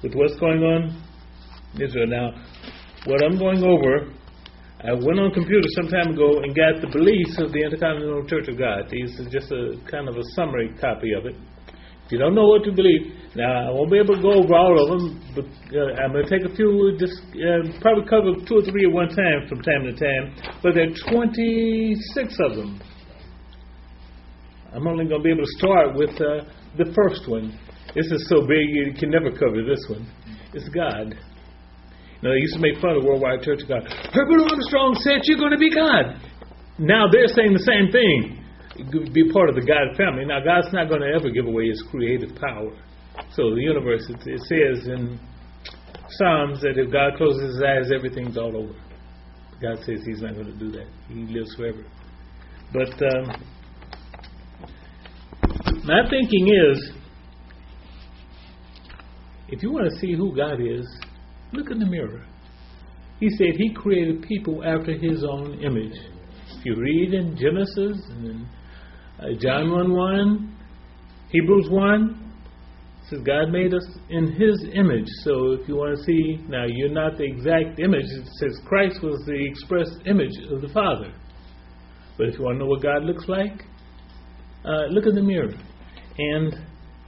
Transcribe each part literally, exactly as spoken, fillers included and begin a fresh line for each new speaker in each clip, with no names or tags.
with what's going on in Israel. Now, what I'm going over, I went on computer some time ago and got the beliefs of the Intercontinental Church of God. This is just a kind of a summary copy of it. If you don't know what to believe, now I won't be able to go over all of them, but uh, I'm going to take a few, just uh, probably cover two or three at one time from time to time, but there are twenty-six of them. I'm only going to be able to start with uh, the first one. This is so big you can never cover this one. It's God. Now, they used to make fun of the Worldwide Church of God. Herbert Armstrong said you're going to be God. Now they're saying the same thing. Be part of the God family. Now, God's not going to ever give away His creative power. So the universe, it, it says in Psalms that if God closes His eyes, everything's all over. God says He's not going to do that. He lives forever. But um, my thinking is, if you want to see who God is, look in the mirror. He said He created people after His own image. If you read in Genesis and in uh, John one one, Hebrews one, it says God made us in His image. So if you want to see, now you're not the exact image. It says Christ was the express image of the Father. But if you want to know what God looks like, uh, look in the mirror. And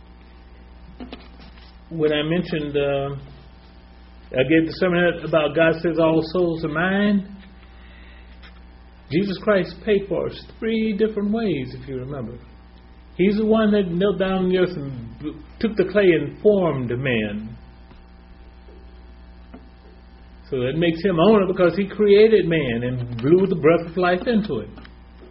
when I mentioned, uh, I gave the sermon about God says all souls are mine. Jesus Christ paid for us three different ways, if you remember. He's the one that knelt down on the earth and took the clay and formed man. So that makes Him owner because He created man and blew the breath of life into it.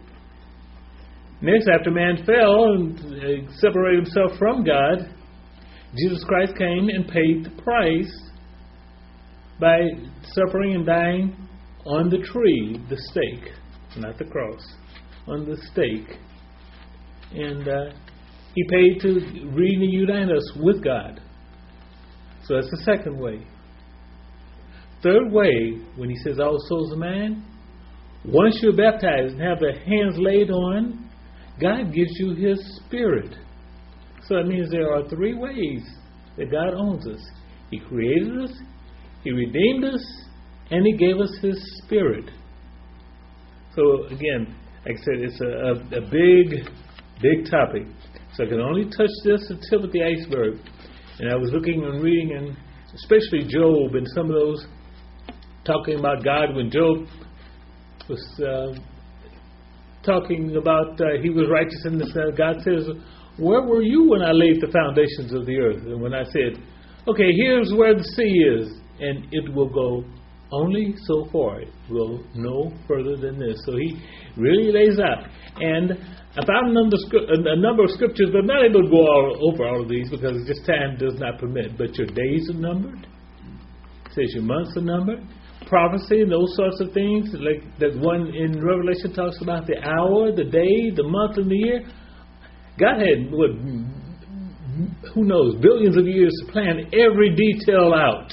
Next, after man fell and separated himself from God, Jesus Christ came and paid the price by suffering and dying on the tree, the stake, not the cross, on the stake. And uh, He paid to reunite us with God. So that's the second way. Third way, when He says all souls are mine, once you're baptized and have the hands laid on, God gives you His Spirit. So that means there are three ways that God owns us. He created us, He redeemed us, and He gave us His Spirit. So again, like I said, it's a, a, a big, big topic. So I can only touch this, the tip of the iceberg. And I was looking and reading, and especially Job and some of those talking about God when Job was uh, talking about uh, he was righteous in this. Uh, God says, "Where were you when I laid the foundations of the earth?" And when I said, "Okay, here's where the sea is," and it will go only so far. It will no further than this. So He really lays out. And I found a number, a number of scriptures, but I'm not able to go all over all of these because just time does not permit. But your days are numbered. It says your months are numbered. Prophecy and those sorts of things, like that one in Revelation talks about the hour, the day, the month, and the year. God had, what, who knows, billions of years to plan every detail out.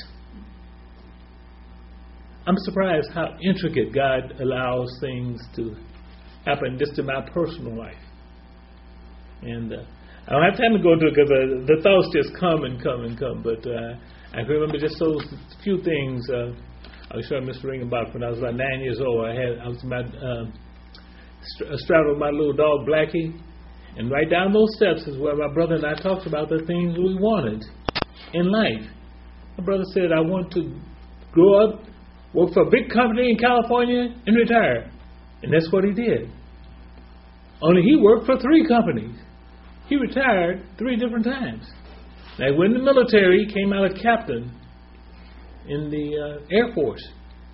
I'm surprised how intricate God allows things to happen just in my personal life. And uh, I don't have time to go into it because uh, the thoughts just come and come and come. But uh, I can remember just those few things. Uh, I was showing Mister Ringenbach when I was about nine years old. I had I was about uh, st- straddled my little dog Blackie, and right down those steps is where my brother and I talked about the things we wanted in life. My brother said, "I want to grow up, work for a big company in California, and retire." And that's what he did. Only he worked for three companies. He retired three different times. Now, he went in the military. He came out a captain in the uh, Air Force.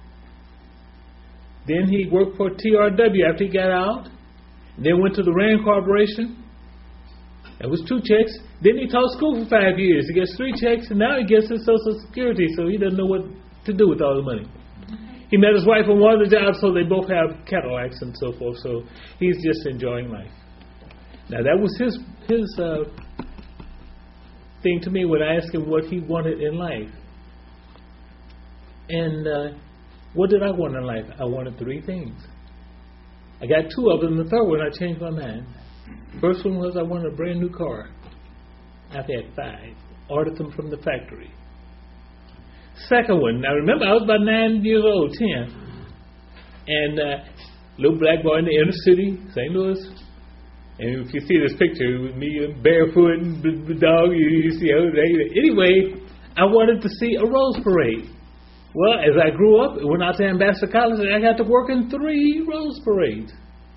Then he worked for T R W after he got out. Then went to the Rand Corporation. That was two checks. Then he taught school for five years. He gets three checks, and now he gets his Social Security, so he doesn't know what to do with all the money. He met his wife on one of the jobs, so they both have Cadillacs and so forth. So he's just enjoying life. Now that was his his uh, thing to me when I asked him what he wanted in life. And uh, what did I want in life? I wanted three things. I got two of them. The third one, I changed my mind. First one was I wanted a brand new car. I've had five. Ordered them from the factory. Second one. Now remember, I was about nine years old, ten. And uh, little black boy in the inner city, Saint Louis. And if you see this picture with me barefoot and the dog, you, you see everything. Anyway, I wanted to see a Rose Parade. Well, as I grew up, went out to Ambassador College, and I got to work in three Rose Parades.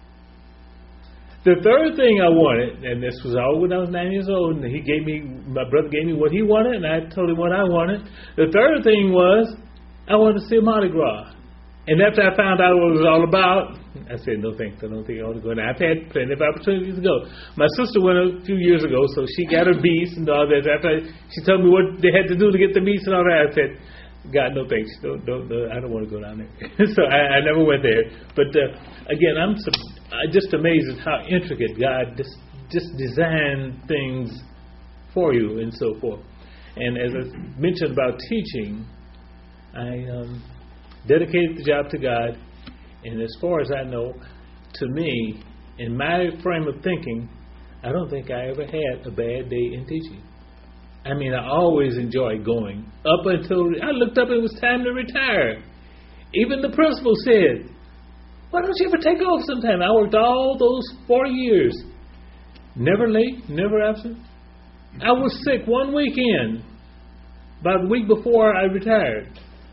The third thing I wanted, and this was all when I was nine years old, and he gave me, my brother gave me what he wanted, and I told him what I wanted. The third thing was, I wanted to see Mardi Gras. And after I found out what it was all about, I said, no thanks, I don't think I want to go. And I've had plenty of opportunities to go. My sister went a few years ago, so she got her beast and all that. After she told me what they had to do to get the beast and all that, I said, God, no thanks. Don't, don't, don't, I don't want to go down there. So I, I never went there. But uh, again, I'm, I'm just amazed at how intricate God just, just designed things for you and so forth. And as I mentioned about teaching, I um, dedicated the job to God. And as far as I know, to me, in my frame of thinking, I don't think I ever had a bad day in teaching. I mean, I always enjoyed going. Up until I looked up, it was time to retire. Even the principal said, why don't you ever take off sometime? I worked all those four years. Never late, never absent. I was sick one weekend, about a week before I retired.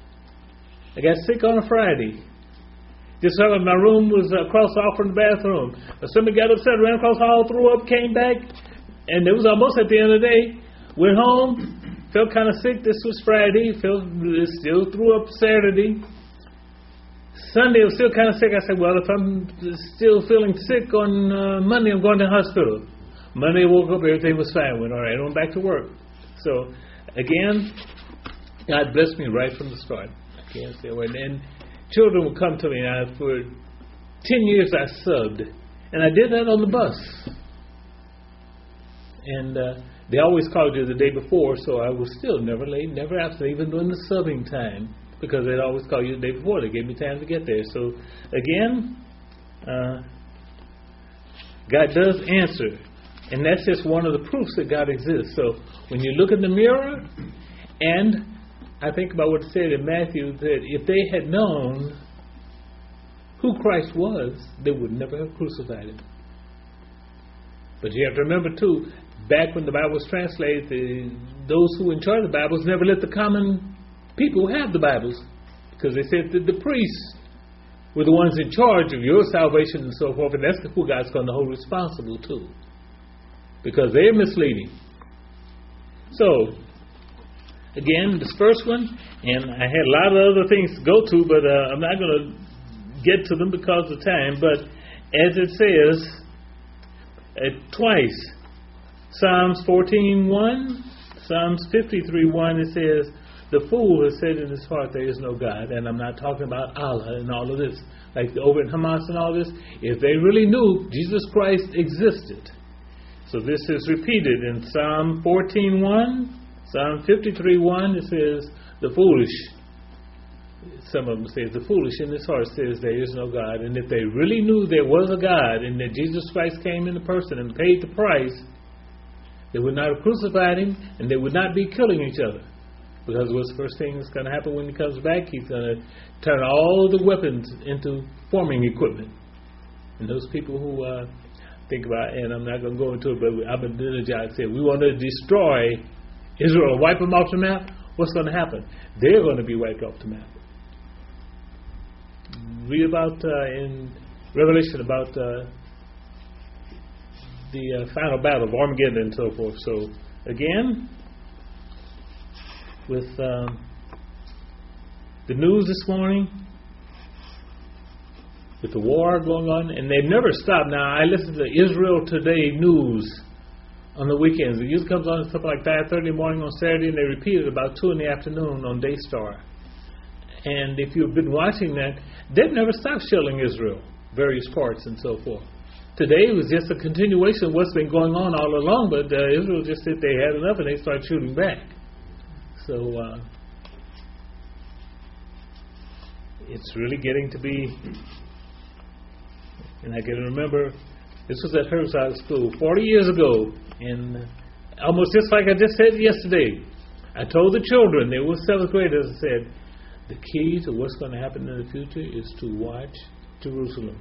I got sick on a Friday. Just so my room was across the hall from the bathroom. Somebody got upset, ran across the hall, threw up, came back, and it was almost at the end of the day. Went home, felt kind of sick. This was Friday. Felt still threw up Saturday. Sunday I was still kind of sick. I said, well, if I'm still feeling sick on uh, Monday, I'm going to the hospital. Monday I woke up, everything was fine. Went all right, went back to work. So again, God blessed me right from the start. I can't say a word. And children would come to me. And I, for ten years I subbed, and I did that on the bus. And uh, they always called you the day before, so I was still never late, never absent, even during the subbing time, because they'd always call you the day before. They gave me time to get there. So, again, uh, God does answer, and that's just one of the proofs that God exists. So, when you look in the mirror, and I think about what it said in Matthew, that if they had known who Christ was, they would never have crucified him. But you have to remember, too, back when the Bible was translated, the, those who were in charge of the Bibles never let the common people have the Bibles, because they said that the priests were the ones in charge of your salvation and so forth, and that's who God's going to hold responsible to, because they're misleading. So, again, this first one, and I had a lot of other things to go to, but uh, I'm not going to get to them because of time, but as it says, uh, twice, Psalms fourteen one, Psalms fifty-three one, it says, the fool has said in his heart there is no God. And I'm not talking about Allah and all of this. Like over in Hamas and all this, if they really knew Jesus Christ existed. So this is repeated in Psalm fourteen one, Psalm fifty-three one, it says, the foolish. Some of them say the foolish in his heart says there is no God. And if they really knew there was a God and that Jesus Christ came in the person and paid the price, they would not have crucified him, and they would not be killing each other. Because what's the first thing that's going to happen when he comes back? He's going to turn all the weapons into forming equipment. And those people who uh, think about, and I'm not going to go into it, but Ahmadinejad said, we want to destroy Israel, wipe them off the map. What's going to happen? They're going to be wiped off the map. Read about uh, in Revelation about uh, the uh, final battle of Armageddon and so forth. So, again, with um, the news this morning, with the war going on, and they've never stopped. Now, I listen to Israel Today news on the weekends. The news comes on at something like five thirty in the morning on Saturday, and they repeat it about two in the afternoon on Daystar. And if you've been watching that, they've never stopped shelling Israel, various parts and so forth. Today was just a continuation of what's been going on all along, but uh, Israel just said they had enough and they started shooting back. So uh, it's really getting to be, and I can remember, this was at Herzog School forty years ago, and almost just like I just said yesterday, I told the children, they were seventh graders, I said, the key to what's going to happen in the future is to watch Jerusalem.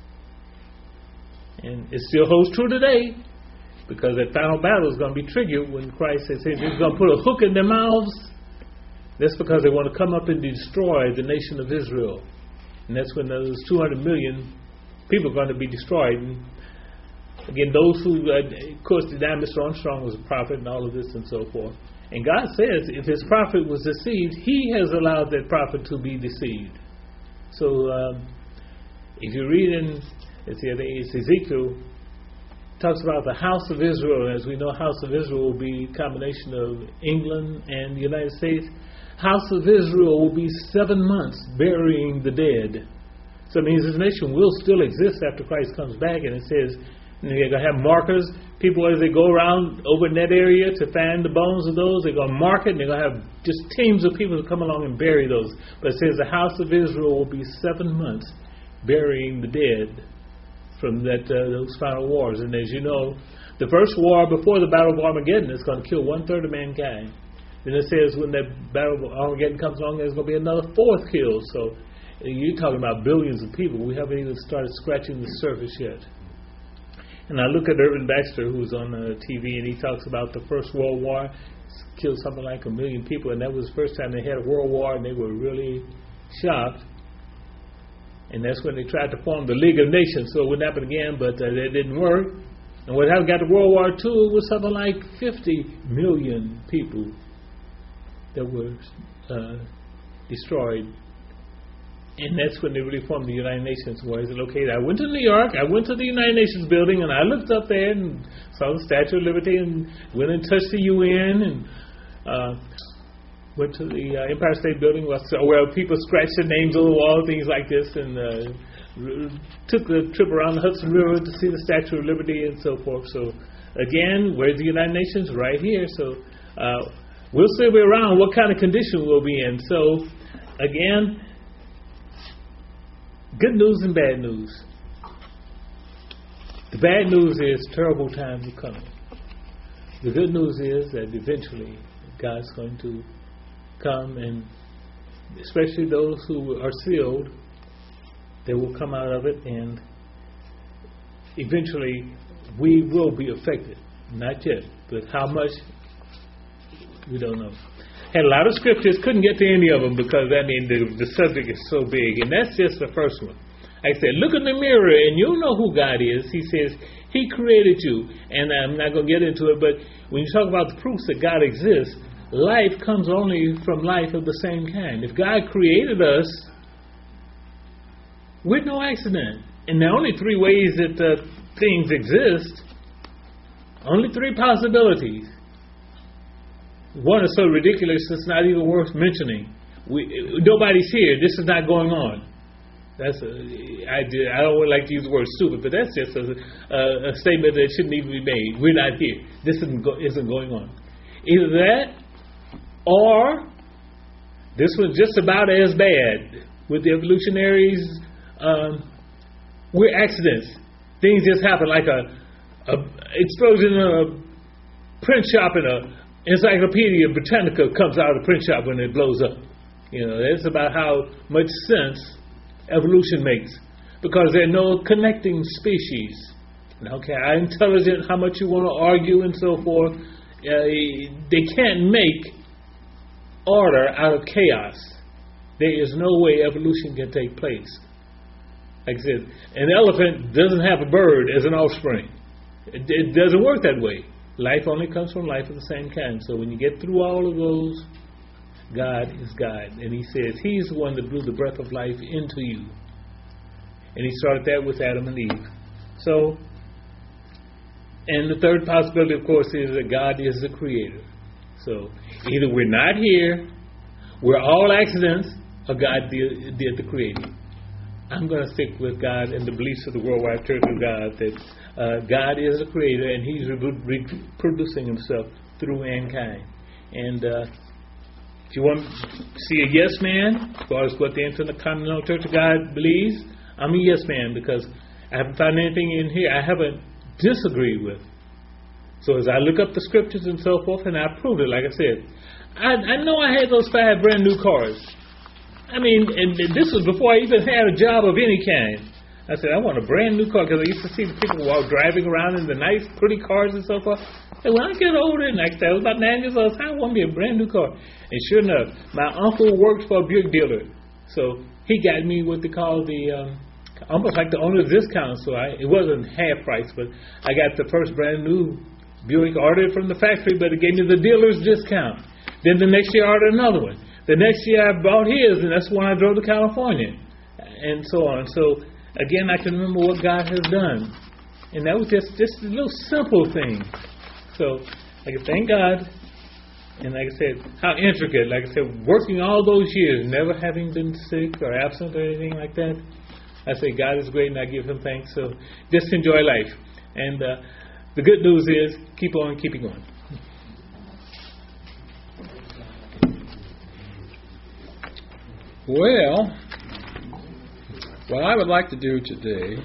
And it still holds true today, because that final battle is going to be triggered when Christ says he's going to put a hook in their mouths. That's because they want to come up and destroy the nation of Israel. And that's when those two hundred million people are going to be destroyed. And again, those who, uh, of course, denied Mister Armstrong was a prophet and all of this and so forth. And God says if his prophet was deceived, he has allowed that prophet to be deceived. So um, if you read in it's, it's Ezekiel, talks about the house of Israel. As we know, house of Israel will be a combination of England and the United States. House of Israel will be seven months burying the dead. So it means this nation will still exist after Christ comes back. And it says they're going to have markers. People, as they go around over in that area to find the bones of those, they're going to mark it, and they're going to have just teams of people to come along and bury those. But it says the house of Israel will be seven months burying the dead from that uh, those final wars. And as you know, the first war before the Battle of Armageddon is going to kill one-third of mankind. Then it says when that Battle of Armageddon comes along, there's going to be another fourth kill. So you're talking about billions of people. We haven't even started scratching the surface yet. And I look at Irvin Baxter, who's on uh, T V, and he talks about the First World War. It's killed something like a million people, and that was the first time they had a world war, and they were really shocked. And that's when they tried to form the League of Nations, so it wouldn't happen again, but uh, that didn't work. And what happened, got to World War Two, it was something like fifty million people that were uh, destroyed. And that's when they really formed the United Nations. Where is it located? I went to New York, I went to the United Nations building, and I looked up there and saw the Statue of Liberty and went and touched the U N and uh, went to the uh, Empire State Building where people scratched their names on the wall, things like this, and uh, r- took the trip around the Hudson River to see the Statue of Liberty and so forth. So again, where's the United Nations? Right here. So uh, we'll still be around what kind of condition we'll be in. So again, good news and bad news. The bad news is terrible times are coming. The good news is that eventually God's going to come, and especially those who are sealed, they will come out of it, and eventually we will be affected. Not yet, but how much, we don't know. Had a lot of scriptures, couldn't get to any of them because, I mean, the, the subject is so big. And that's just the first one. Like I said, look in the mirror and you'll know who God is. He says He created you. And I'm not going to get into it, but when you talk about the proofs that God exists, life comes only from life of the same kind. If God created us, we're no accident. And there are only three ways that uh, things exist. Only three possibilities. One is so ridiculous it's not even worth mentioning. We, nobody's here. This is not going on. That's a, I, I don't like to use the word stupid, but that's just a, a, a statement that shouldn't even be made. We're not here. This isn't, go, isn't going on. Either that, or this was just about as bad with the evolutionaries. Um, we're accidents. Things just happen, like a, a explosion in a print shop in a Encyclopedia Britannica comes out of the print shop when it blows up. You know, that's about how much sense evolution makes, because there are no connecting species. Okay, how intelligent, how much you want to argue and so forth, uh, they can't make order out of chaos. There is no way evolution can take place. Like I said, an elephant doesn't have a bird as an offspring. It, it doesn't work that way. Life only comes from life of the same kind. So when you get through all of those, God is God. And He says He's the one that blew the breath of life into you. And He started that with Adam and Eve. So, and the third possibility, of course, is that God is the creator. So either we're not here, we're all accidents, or God did, did the creating. I'm going to stick with God and the beliefs of the Worldwide Church of God that uh, God is the creator and He's re- reproducing Himself through mankind. And uh, if you want to see a yes man, as far as what the Intercontinental Church of God believes, I'm a yes man because I haven't found anything in here I haven't disagreed with. So as I look up the scriptures and so forth, and I proved it, like I said, I, I know I had those five brand new cars. I mean, and this was before I even had a job of any kind. I said, I want a brand new car, because I used to see the people while driving around in the nice, pretty cars and so forth. And when I get older, and like I said, I was about nine years old, I said, I want me a brand new car. And sure enough, my uncle worked for a Buick dealer. So he got me what they call the, um, almost like the owner's discount. So I, it wasn't half price, but I got the first brand new Buick, ordered from the factory, but it gave me the dealer's discount. Then the next year I ordered another one. The next year I bought his, and that's when I drove to California, and so on. So again, I can remember what God has done. And that was just, just a little simple thing. So I can thank God. And like I said, how intricate. Like I said, working all those years, never having been sick or absent or anything like that. I say God is great, and I give Him thanks. So just enjoy life. And uh, the good news is, keep on keeping on.
Well, what I would like to do today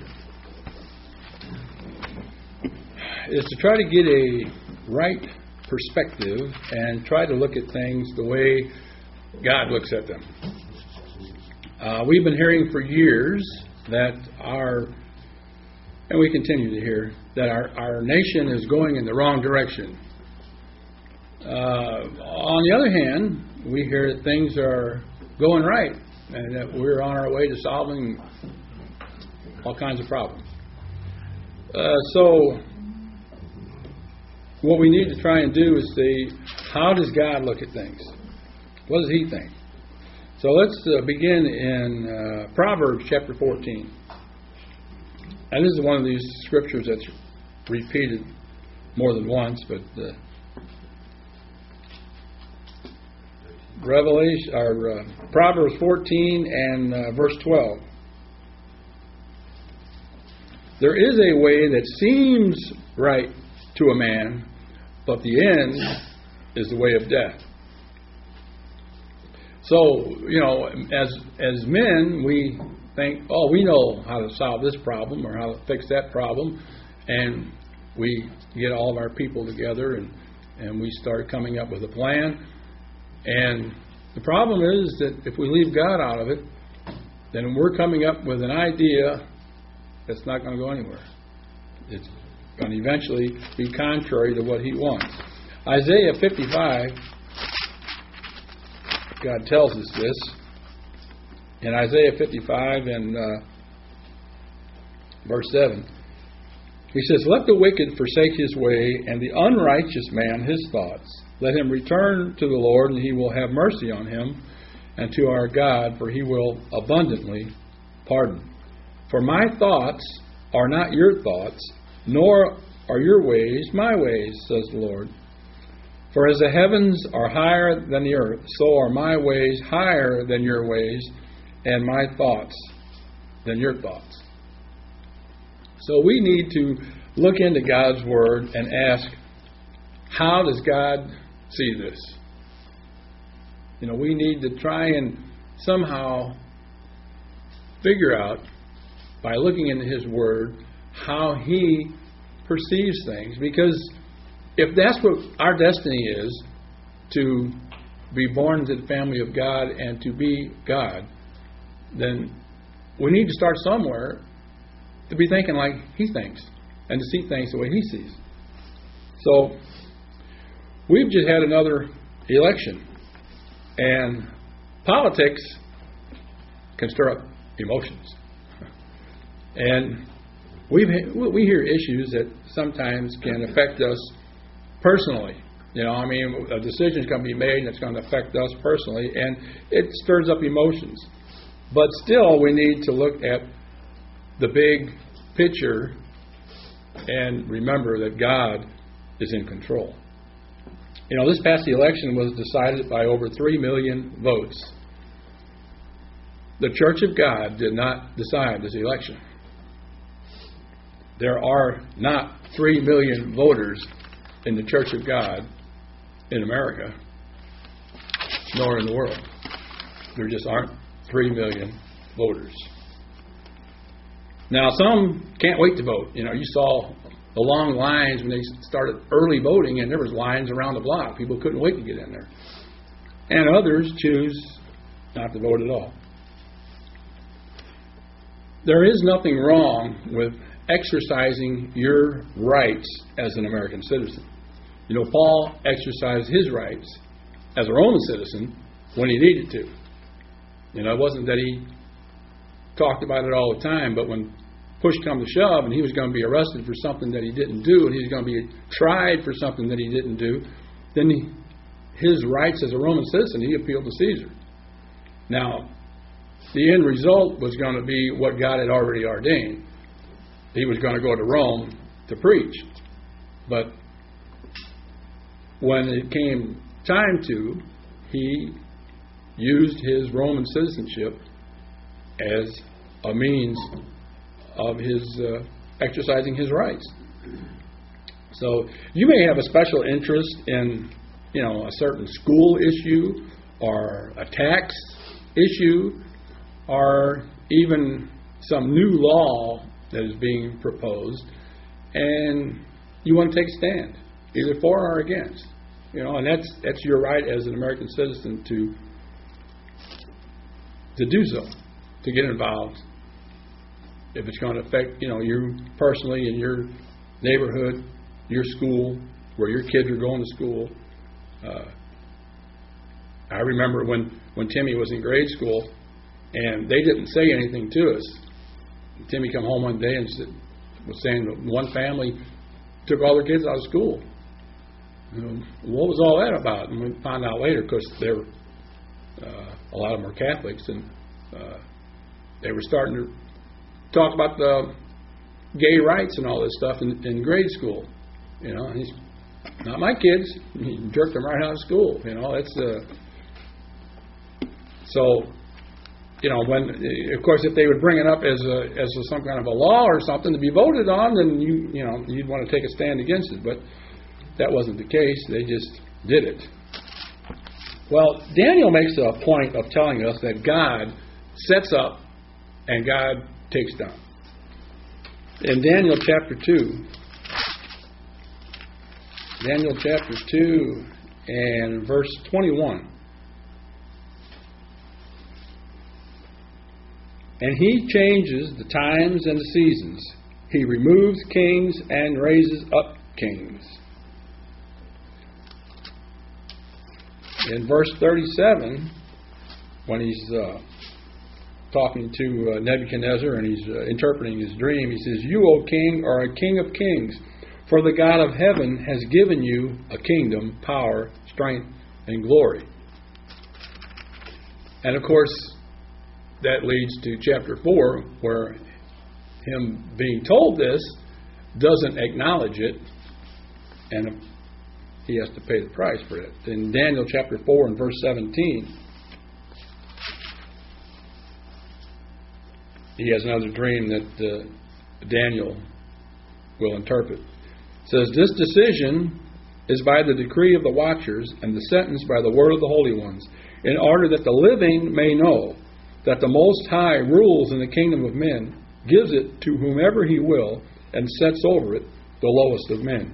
is to try to get a right perspective and try to look at things the way God looks at them. Uh, we've been hearing for years that our, and we continue to hear, that our, our nation is going in the wrong direction. Uh, on the other hand, we hear that things are going right, and that we're on our way to solving all kinds of problems. Uh, so, what we need to try and do is see, how does God look at things? What does He think? So let's uh, begin in uh, Proverbs chapter fourteen. And this is one of these scriptures that's repeated more than once, but uh, Revelation or uh, Proverbs fourteen and uh, verse twelve. There is a way that seems right to a man, but the end is the way of death. So, you know, as as men, we think, oh, we know how to solve this problem or how to fix that problem, and we get all of our people together and, and we start coming up with a plan. And the problem is that if we leave God out of it, then we're coming up with an idea that's not going to go anywhere. It's going to eventually be contrary to what He wants. Isaiah fifty-five, God tells us this. In Isaiah fifty-five and uh, verse seven, He says, "Let the wicked forsake his way, and the unrighteous man his thoughts. Let him return to the Lord, and He will have mercy on him, and to our God, for He will abundantly pardon. For my thoughts are not your thoughts, nor are your ways my ways, says the Lord. For as the heavens are higher than the earth, so are my ways higher than your ways, and my thoughts than your thoughts." So we need to look into God's Word and ask, how does God see this? You know, we need to try and somehow figure out, by looking into His Word, how He perceives things. Because if that's what our destiny is, to be born into the family of God and to be God, then we need to start somewhere to be thinking like He thinks and to see things the way He sees. So, we've just had another election, and politics can stir up emotions. And we've we hear issues that sometimes can affect us personally. You know, I mean, a decision's going to be made and it's going to affect us personally, and it stirs up emotions. But still, we need to look at the big picture and remember that God is in control. You know, this past election was decided by over three million votes. The Church of God did not decide this election. There are not three million voters in the Church of God in America, nor in the world. There just aren't three million voters. Now, some can't wait to vote. You know, you saw the long lines when they started early voting, and there was lines around the block. People couldn't wait to get in there. And others choose not to vote at all. There is nothing wrong with exercising your rights as an American citizen. You know, Paul exercised his rights as a Roman citizen when he needed to. You know, it wasn't that he talked about it all the time, but when push come to shove and he was going to be arrested for something that he didn't do, and he was going to be tried for something that he didn't do, then he, his rights as a Roman citizen, he appealed to Caesar. Now, the end result was going to be what God had already ordained. He was going to go to Rome to preach. But when it came time to, he used his Roman citizenship as a means of his uh, exercising his rights. So you may have a special interest in, you know, a certain school issue or a tax issue or even some new law that is being proposed, and you want to take a stand, either for or against. You know, and that's that's your right as an American citizen to to do so, to get involved. If it's going to affect, you know, you personally in your neighborhood, your school, where your kids are going to school. Uh, I remember when, when Timmy was in grade school, and they didn't say anything to us. Timmy come home one day and said, was saying that one family took all their kids out of school. You know, what was all that about? And we found out later, because they were, uh, a lot of them were Catholics, and uh, they were starting to talk about the gay rights and all this stuff in, in grade school. You know, and he's not my kids. He jerked them right out of school. You know, it's uh, so. You know, when of course, if they would bring it up as a as a, some kind of a law or something to be voted on, then you you know you'd want to take a stand against it. But that wasn't the case. They just did it. Well, Daniel makes a point of telling us that God sets up and God takes down. In Daniel chapter two, Daniel chapter two and verse twenty-one. And he changes the times and the seasons. He removes kings and raises up kings. In verse thirty-seven, when he's uh, talking to uh, Nebuchadnezzar and he's uh, interpreting his dream, he says, "You, O king, are a king of kings, for the God of heaven has given you a kingdom, power, strength, and glory." And of course, that leads to chapter four, where him being told this doesn't acknowledge it, and he has to pay the price for it. In Daniel chapter four and verse seventeen, he has another dream that uh, Daniel will interpret. It says, "This decision is by the decree of the watchers, and the sentence by the word of the holy ones, in order that the living may know that the Most High rules in the kingdom of men, gives it to whomever he will, and sets over it the lowest of men."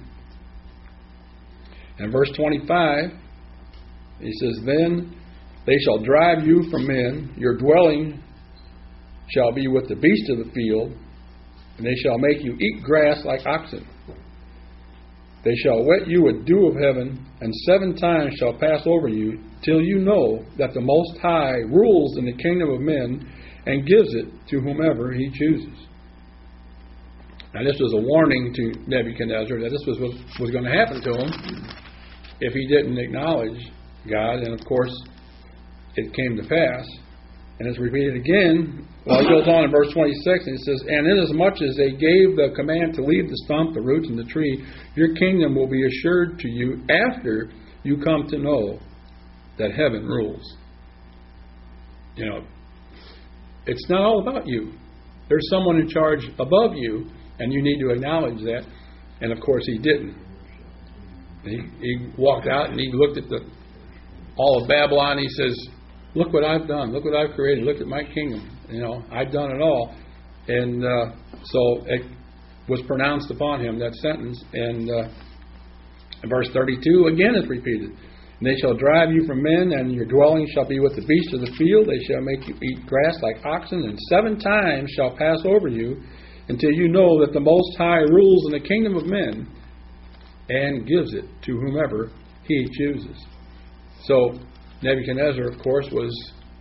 And verse twenty-five, he says, "Then they shall drive you from men, your dwelling shall be with the beasts of the field, and they shall make you eat grass like oxen. They shall wet you with dew of heaven, and seven times shall pass over you, till you know that the Most High rules in the kingdom of men, and gives it to whomever he chooses." Now this was a warning to Nebuchadnezzar that this was what was going to happen to him if he didn't acknowledge God, and of course it came to pass. And it's repeated again. Well, it goes on in verse twenty-six, and it says, "And inasmuch as they gave the command to leave the stump, the roots, and the tree, your kingdom will be assured to you after you come to know that heaven rules." You know, it's not all about you. There's someone in charge above you, and you need to acknowledge that. And of course, he didn't. He, he walked out and he looked at the all of Babylon. And he says, "Look what I've done. Look what I've created. Look at my kingdom. You know, I've done it all." And uh, so it, was pronounced upon him, that sentence. And uh, in verse thirty-two, again it's repeated. And they shall drive you from men, and your dwelling shall be with the beasts of the field. They shall make you eat grass like oxen, and seven times shall pass over you, until you know that the Most High rules in the kingdom of men, and gives it to whomever he chooses. So Nebuchadnezzar, of course, was,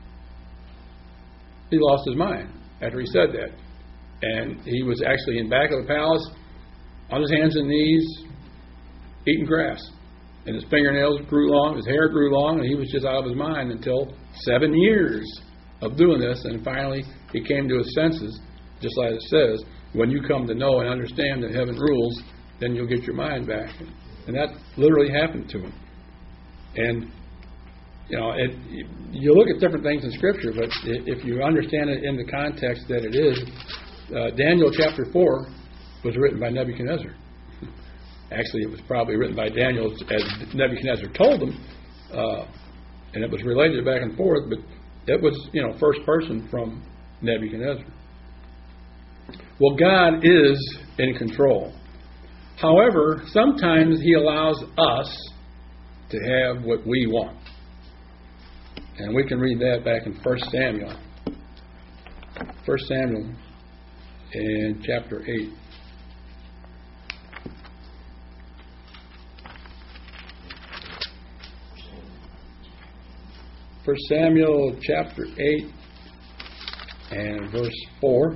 he lost his mind after he said that. And he was actually in back of the palace, on his hands and knees, eating grass. And his fingernails grew long, his hair grew long, and he was just out of his mind until seven years of doing this. And finally, he came to his senses, just like it says, when you come to know and understand that heaven rules, then you'll get your mind back. And that literally happened to him. And, you know, it, you look at different things in Scripture, but if you understand it in the context that it is, uh, Daniel chapter four was written by Nebuchadnezzar. Actually, it was probably written by Daniel as Nebuchadnezzar told him, uh, and it was related back and forth, but it was, you know, first person from Nebuchadnezzar. Well, God is in control. However, sometimes he allows us to have what we want. And we can read that back in First Samuel. First Samuel in chapter eight. First Samuel chapter eight and verse four.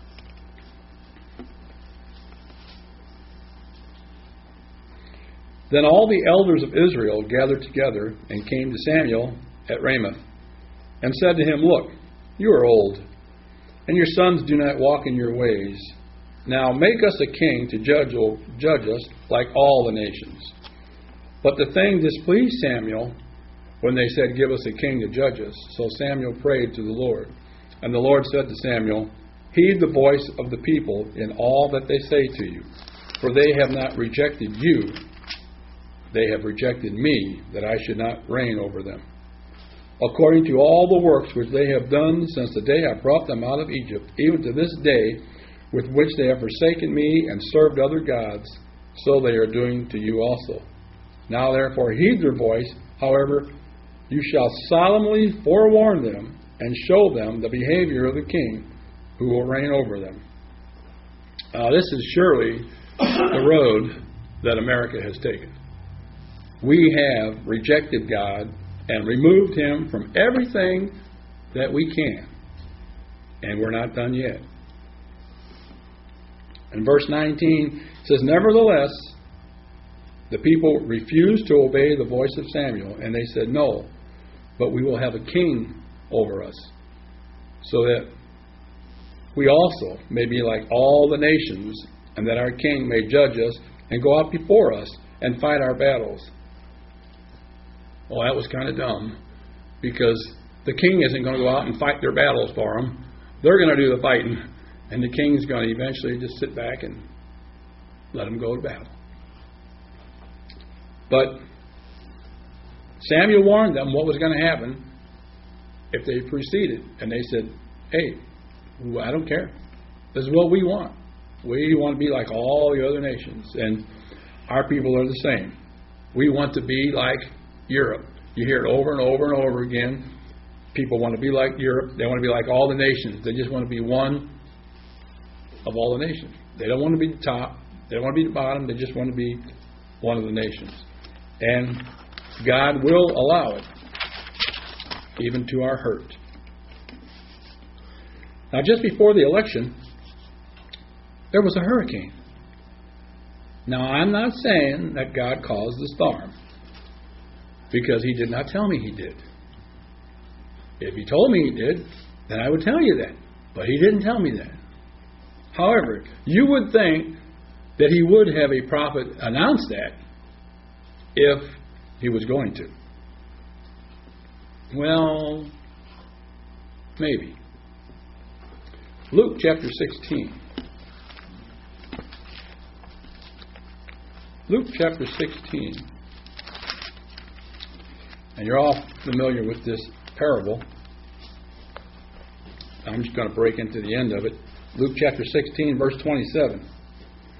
Then all the elders of Israel gathered together and came to Samuel at Ramah, and said to him, Look, you are old, and your sons do not walk in your ways. Now make us a king to judge, judge us like all the nations. But the thing displeased Samuel when they said, Give us a king to judge us. So Samuel prayed to the Lord. And the Lord said to Samuel, Heed the voice of the people in all that they say to you, for they have not rejected you, they have rejected me, that I should not reign over them. According to all the works which they have done since the day I brought them out of Egypt, even to this day, with which they have forsaken me and served other gods, so they are doing to you also. Now therefore heed their voice, however, you shall solemnly forewarn them and show them the behavior of the king who will reign over them. Uh, this is surely the road that America has taken. We have rejected God and removed him from everything that we can. And we're not done yet. In verse nineteen, it says, Nevertheless, the people refused to obey the voice of Samuel, and they said, No, but we will have a king over us, so that we also may be like all the nations, and that our king may judge us and go out before us and fight our battles. Well, that was kind of dumb, because the king isn't going to go out and fight their battles for them. They're going to do the fighting, and the king's going to eventually just sit back and let them go to battle. But Samuel warned them what was going to happen if they proceeded. And they said, Hey, I don't care. This is what we want. We want to be like all the other nations. And our people are the same. We want to be like Europe. You hear it over and over and over again. People want to be like Europe. They want to be like all the nations. They just want to be one of all the nations. They don't want to be the top. They don't want to be the bottom. They just want to be one of the nations. And God will allow it, even to our hurt. Now, just before the election, there was a hurricane. Now, I'm not saying that God caused the storm, because he did not tell me he did. If he told me he did, then I would tell you that. But he didn't tell me that. However, you would think that he would have a prophet announce that if he was going to. Well, maybe. Luke chapter sixteen. Luke chapter sixteen. And you're all familiar with this parable. I'm just going to break into the end of it. Luke chapter sixteen, verse twenty-seven.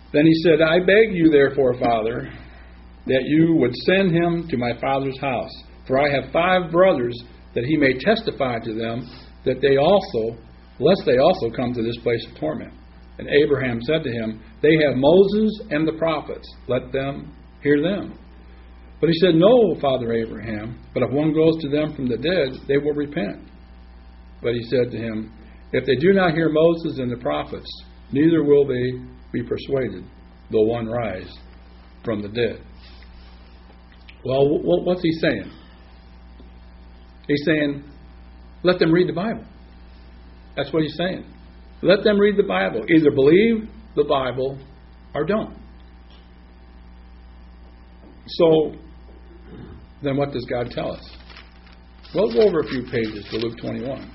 Then he said, I beg you, therefore, Father, that you would send him to my father's house. For I have five brothers, that he may testify to them, that they also, lest they also come to this place of torment. And Abraham said to him, They have Moses and the prophets. Let them hear them. But he said, No, Father Abraham, but if one goes to them from the dead, they will repent. But he said to him, If they do not hear Moses and the prophets, neither will they be persuaded, though one rise from the dead. Well, what's he saying? He's saying, let them read the Bible. That's what he's saying. Let them read the Bible. Either believe the Bible or don't. So, then what does God tell us? We'll go over a few pages to Luke twenty-one.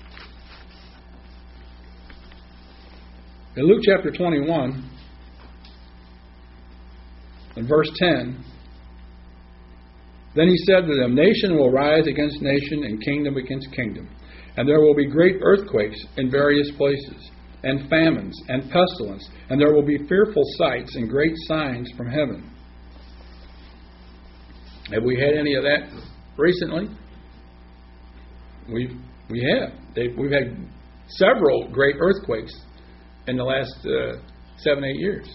In Luke chapter twenty-one, in verse ten, Then he said to them, Nation will rise against nation, and kingdom against kingdom. And there will be great earthquakes in various places, and famines, and pestilence, and there will be fearful sights and great signs from heaven. Have we had any of that recently? We've, we have. They, we've had several great earthquakes in the last uh, seven, eight years.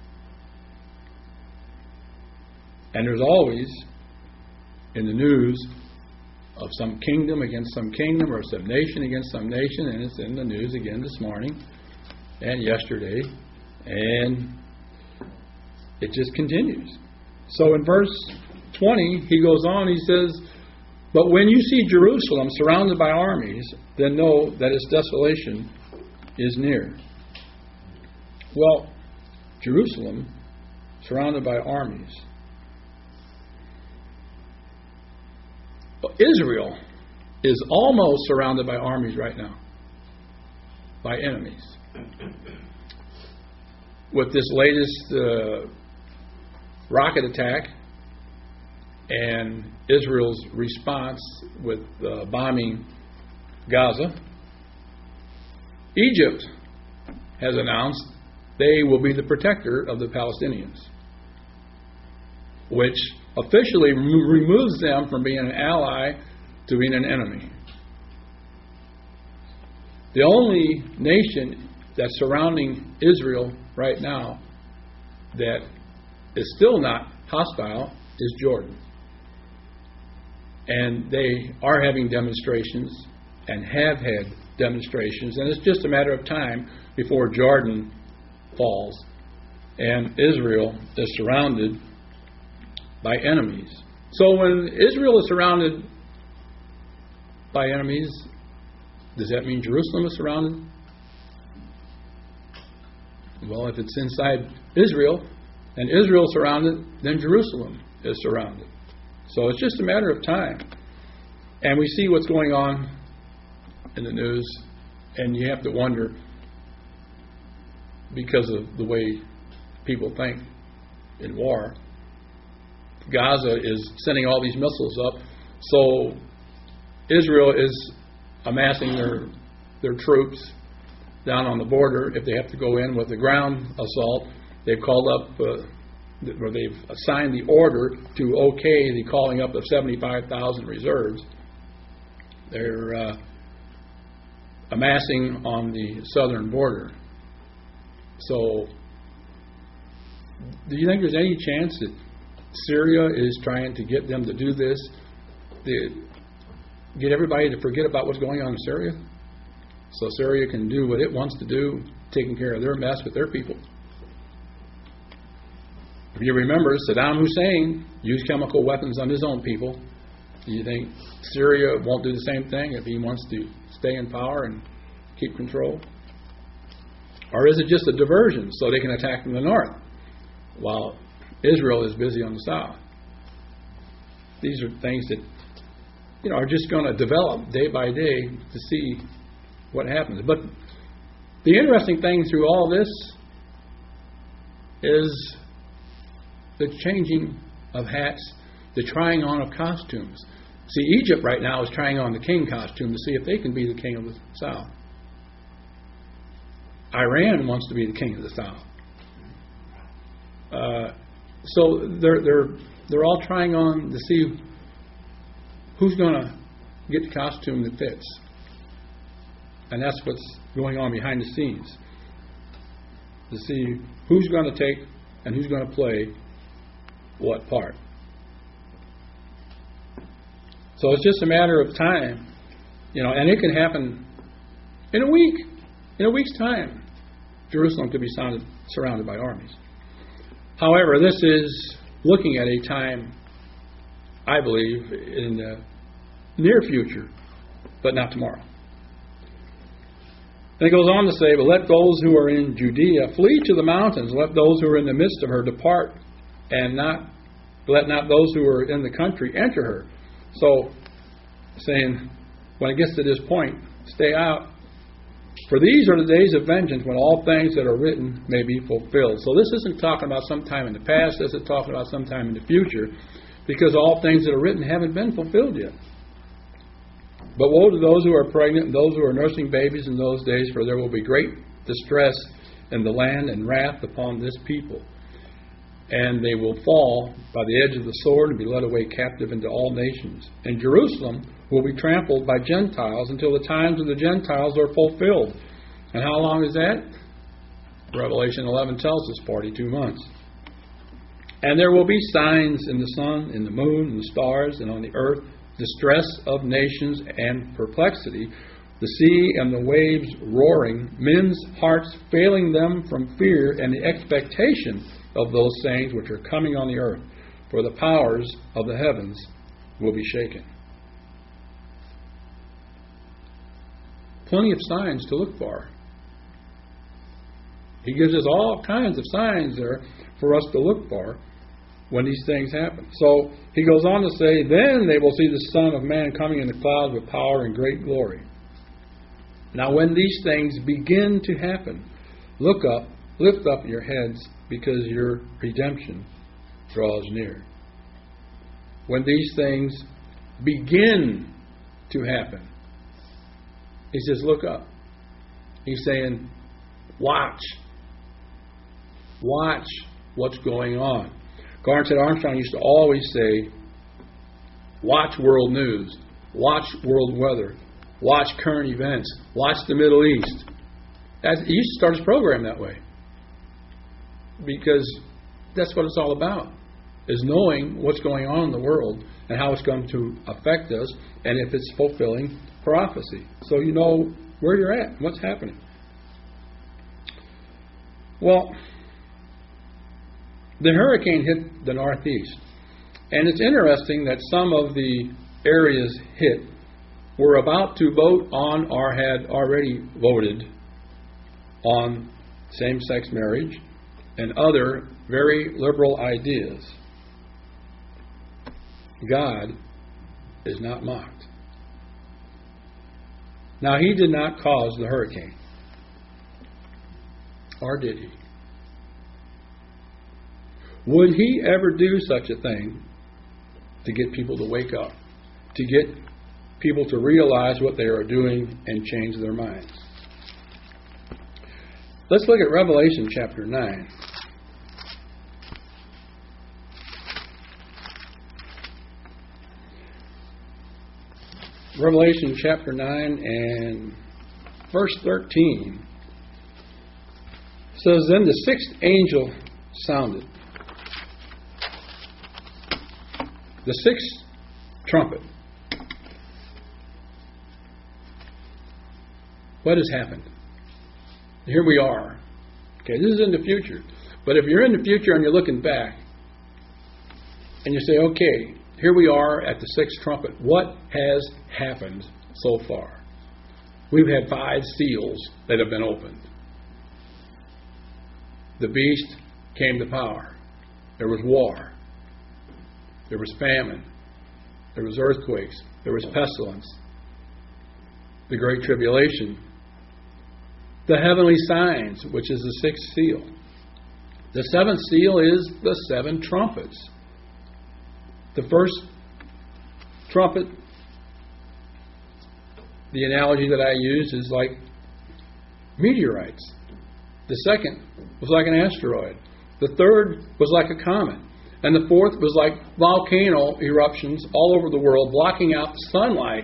And there's always, in the news, of some kingdom against some kingdom, or some nation against some nation, and it's in the news again this morning and yesterday, and it just continues. So in verse twenty, he goes on, he says, But when you see Jerusalem surrounded by armies, then know that its desolation is near. Well, Jerusalem surrounded by armies. Israel is almost surrounded by armies right now, by enemies. With this latest uh, rocket attack and Israel's response with uh, bombing Gaza, Egypt has announced they will be the protector of the Palestinians, which officially removes them from being an ally to being an enemy. The only nation that's surrounding Israel right now that is still not hostile is Jordan. And they are having demonstrations and have had demonstrations, and it's just a matter of time before Jordan falls and Israel is surrounded by enemies. So when Israel is surrounded by enemies, does that mean Jerusalem is surrounded? Well, if it's inside Israel and Israel is surrounded, then Jerusalem is surrounded. So it's just a matter of time. And we see what's going on in the news, and you have to wonder, because of the way people think in war, Gaza is sending all these missiles up, so Israel is amassing their their troops down on the border. If they have to go in with a ground assault, they've called up, uh, or they've assigned the order to okay the calling up of seventy-five thousand reserves. They're uh, amassing on the southern border. So, do you think there's any chance that Syria is trying to get them to do this, to get everybody to forget about what's going on in Syria, so Syria can do what it wants to do, taking care of their mess with their people? If you remember, Saddam Hussein used chemical weapons on his own people. Do you think Syria won't do the same thing if he wants to stay in power and keep control? Or is it just a diversion so they can attack from the north while Israel is busy on the south? These are things that, you know, are just going to develop day by day to see what happens. But the interesting thing through all this is the changing of hats, the trying on of costumes. See, Egypt right now is trying on the king costume to see if they can be the king of the south. Iran wants to be the king of the south. Uh, so they're they're they're all trying on to see who's going to get the costume that fits, and that's what's going on behind the scenes. To see who's going to take and who's going to play what part. So it's just a matter of time, you know, and it can happen in a week. In a week's time, Jerusalem could be sounded, surrounded by armies. However, this is looking at a time, I believe, in the near future, but not tomorrow. And it goes on to say, but let those who are in Judea flee to the mountains. Let those who are in the midst of her depart, and not let not those who are in the country enter her. So, saying, when it gets to this point, stay out. For these are the days of vengeance, when all things that are written may be fulfilled. So this isn't talking about sometime in the past. This is talking about sometime in the future, because all things that are written haven't been fulfilled yet. But woe to those who are pregnant and those who are nursing babies in those days, for there will be great distress in the land and wrath upon this people. And they will fall by the edge of the sword and be led away captive into all nations. And Jerusalem will be trampled by Gentiles until the times of the Gentiles are fulfilled. And how long is that? Revelation eleven tells us forty-two months. And there will be signs in the sun, in the moon, in the stars, and on the earth, distress of nations and perplexity, the sea and the waves roaring, men's hearts failing them from fear and the expectation of those things which are coming on the earth, for the powers of the heavens will be shaken. Plenty of signs to look for. He gives us all kinds of signs there for us to look for when these things happen. So he goes on to say, then they will see the Son of Man coming in the clouds with power and great glory. Now when these things begin to happen, look up, lift up your heads, because your redemption draws near. When these things begin to happen, he says, look up. He's saying, watch. Watch what's going on. Garnet Armstrong used to always say, watch world news, watch world weather, watch current events, watch the Middle East. As, he used to start his program that way, because that's what it's all about, is knowing what's going on in the world and how it's going to affect us, and if it's fulfilling prophecy. So you know where you're at, what's happening. Well, the hurricane hit the Northeast, and it's interesting that some of the areas hit were about to vote on or had already voted on same-sex marriage and other very liberal ideas. God is not mocked. Now, he did not cause the hurricane. Or did he? Would he ever do such a thing to get people to wake up, to get people to realize what they are doing and change their minds? Let's look at Revelation chapter nine. Revelation chapter nine and verse thirteen says, then the sixth angel sounded. The sixth trumpet. What has happened? Here we are. Okay, this is in the future. But if you're in the future and you're looking back, and you say, okay, here we are at the sixth trumpet. What has happened so far? We've had five seals that have been opened. The beast came to power. There was war. There was famine. There was earthquakes. There was pestilence. The Great Tribulation. The heavenly signs, which is the sixth seal. The seventh seal is the seven trumpets. The first trumpet, the analogy that I use is like meteorites. The second was like an asteroid. The third was like a comet. And the fourth was like volcano eruptions all over the world, blocking out the sunlight.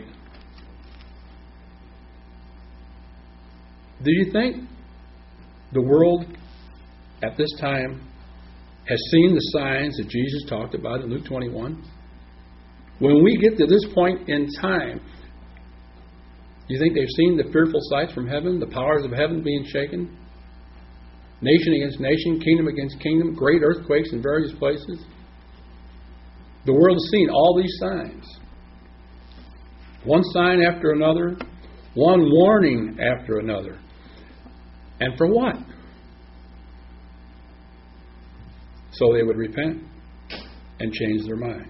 Do you think the world at this time has seen the signs that Jesus talked about in Luke twenty-one? When we get to this point in time, do you think they've seen the fearful sights from heaven, the powers of heaven being shaken? Nation against nation, kingdom against kingdom, great earthquakes in various places. The world has seen all these signs. One sign after another, one warning after another. And for what? So they would repent and change their minds.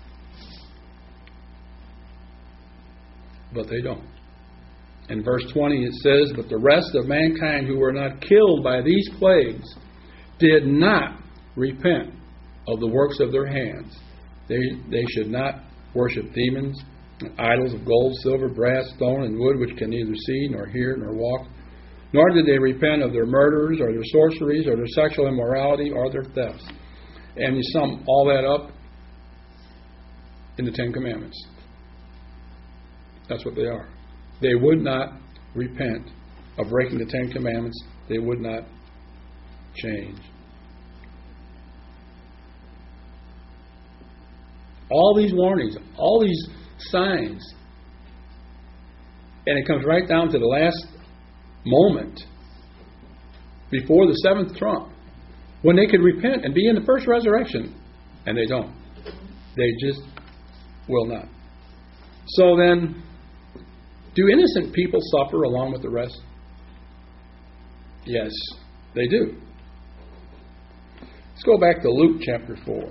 But they don't. In verse twenty it says, "But the rest of mankind who were not killed by these plagues did not repent of the works of their hands. They, they should not worship demons, and idols of gold, silver, brass, stone, and wood, which can neither see, nor hear, nor walk. Nor did they repent of their murders, or their sorceries, or their sexual immorality, or their thefts." And you sum all that up in the Ten Commandments. That's what they are. They would not repent of breaking the Ten Commandments. They would not change. All these warnings, all these signs, and it comes right down to the last moment before the seventh trump, when they could repent and be in the first resurrection, and they don't. They just will not. So then, do innocent people suffer along with the rest? Yes, they do. Let's go back to Luke chapter four.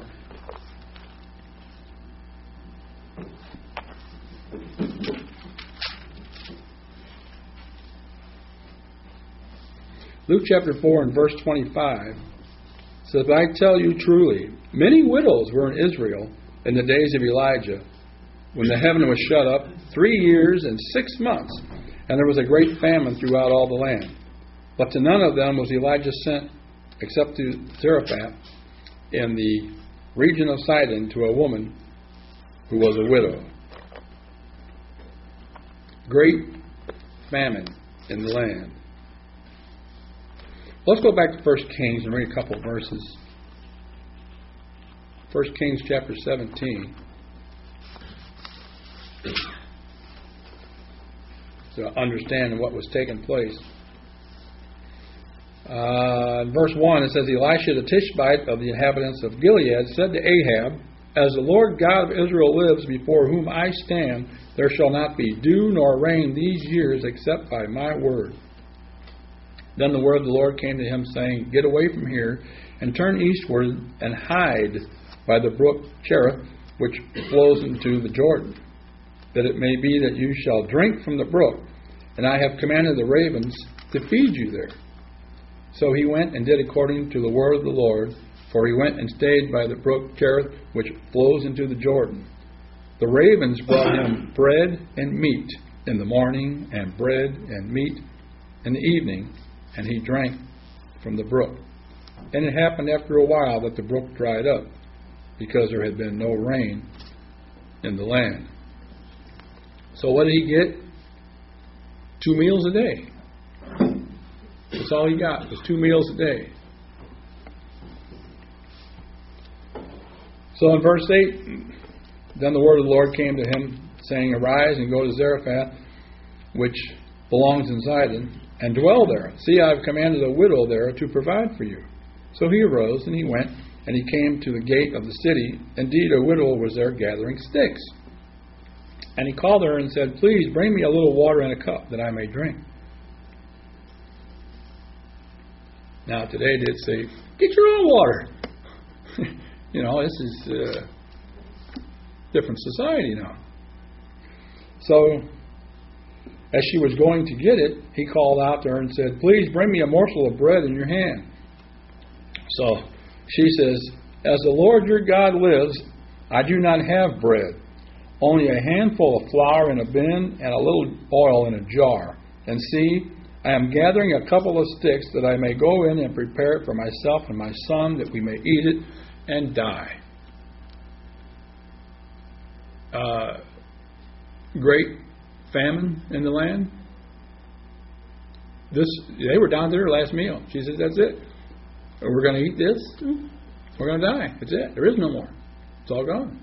Luke chapter four and verse twenty-five says, "But I tell you truly, many widows were in Israel in the days of Elijah, when the heaven was shut up three years and six months, and there was a great famine throughout all the land. But to none of them was Elijah sent, except to Zarephath in the region of Sidon, to a woman who was a widow." Great famine in the land. Let's go back to First Kings and read a couple of verses. First Kings chapter seventeen. To understand what was taking place. Uh, in verse one, it says, "Elisha the Tishbite of the inhabitants of Gilead said to Ahab, As the Lord God of Israel lives, before whom I stand, there shall not be dew nor rain these years except by my word. Then the word of the Lord came to him, saying, Get away from here, and turn eastward, and hide by the brook Cherith, which flows into the Jordan, that it may be that you shall drink from the brook, and I have commanded the ravens to feed you there." So he went and did according to the word of the Lord, for he went and stayed by the brook Cherith, which flows into the Jordan. The ravens brought him bread and meat in the morning, and bread and meat in the evening, and he drank from the brook. And it happened after a while that the brook dried up, because there had been no rain in the land. So what did he get? Two meals a day. That's all he got, was two meals a day. So in verse eight, then the word of the Lord came to him, saying, Arise and go to Zarephath, which belongs in Sidon, and dwell there. See, I have commanded a widow there to provide for you. So he arose, and he went, and he came to the gate of the city. Indeed, a widow was there gathering sticks. And he called her and said, Please bring me a little water in a cup, that I may drink. Now, today they'd say, Get your own water. You know, this is a different society now. So, as she was going to get it, he called out to her and said, Please bring me a morsel of bread in your hand. So she says, As the Lord your God lives, I do not have bread, only a handful of flour in a bin and a little oil in a jar. And see, I am gathering a couple of sticks that I may go in and prepare it for myself and my son, that we may eat it and die. Uh, great famine in the land. This they were down to their last meal. She says, "That's it. We're going to eat this. We're going to die. That's it. There is no more. It's all gone."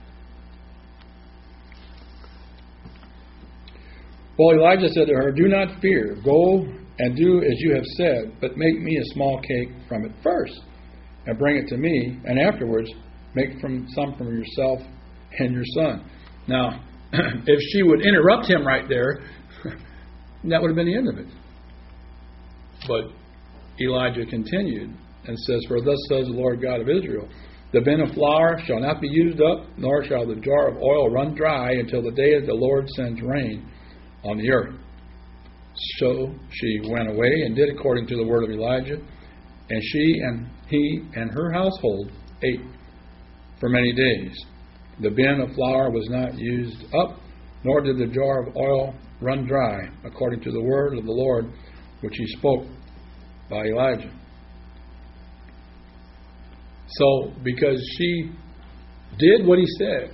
Well, Elijah said to her, "Do not fear. Go and do as you have said, but make me a small cake from it first, and bring it to me, and afterwards make from some from yourself and your son." Now, if she would interrupt him right there, that would have been the end of it. But Elijah continued and says, "For thus says the Lord God of Israel, the bin of flour shall not be used up, nor shall the jar of oil run dry until the day that the Lord sends rain on the earth." So she went away and did according to the word of Elijah, and she and he and her household ate for many days. The bin of flour was not used up, nor did the jar of oil run dry, according to the word of the Lord which he spoke by Elijah. So, because she did what he said,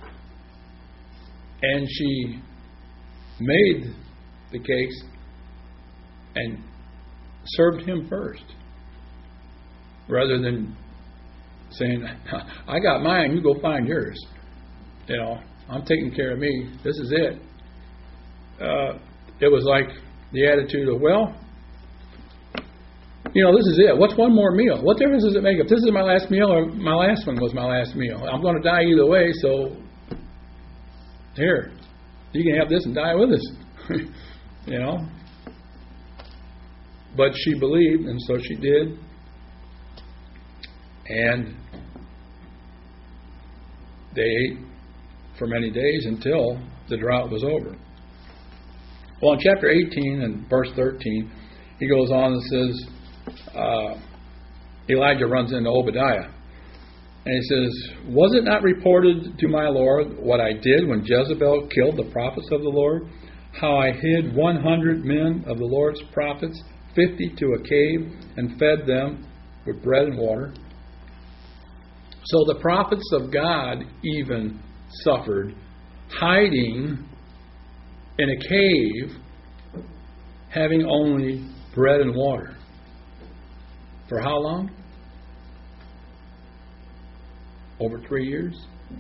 and she made the cakes and served him first, rather than saying, "I got mine, you go find yours. You know, I'm taking care of me. This is it." Uh, it was like the attitude of, "Well, you know, this is it. What's one more meal? What difference does it make if this is my last meal or my last one was my last meal? I'm going to die either way, so here, you can have this and die with us." You know? But she believed, and so she did. And they ate for many days until the drought was over. Well, in chapter eighteen and verse thirteen, he goes on and says, uh, Elijah runs into Obadiah. And he says, "Was it not reported to my Lord what I did when Jezebel killed the prophets of the Lord? How I hid one hundred men of the Lord's prophets, fifty to a cave, and fed them with bread and water." So the prophets of God even suffered hiding in a cave, having only bread and water. For how long? Over three years.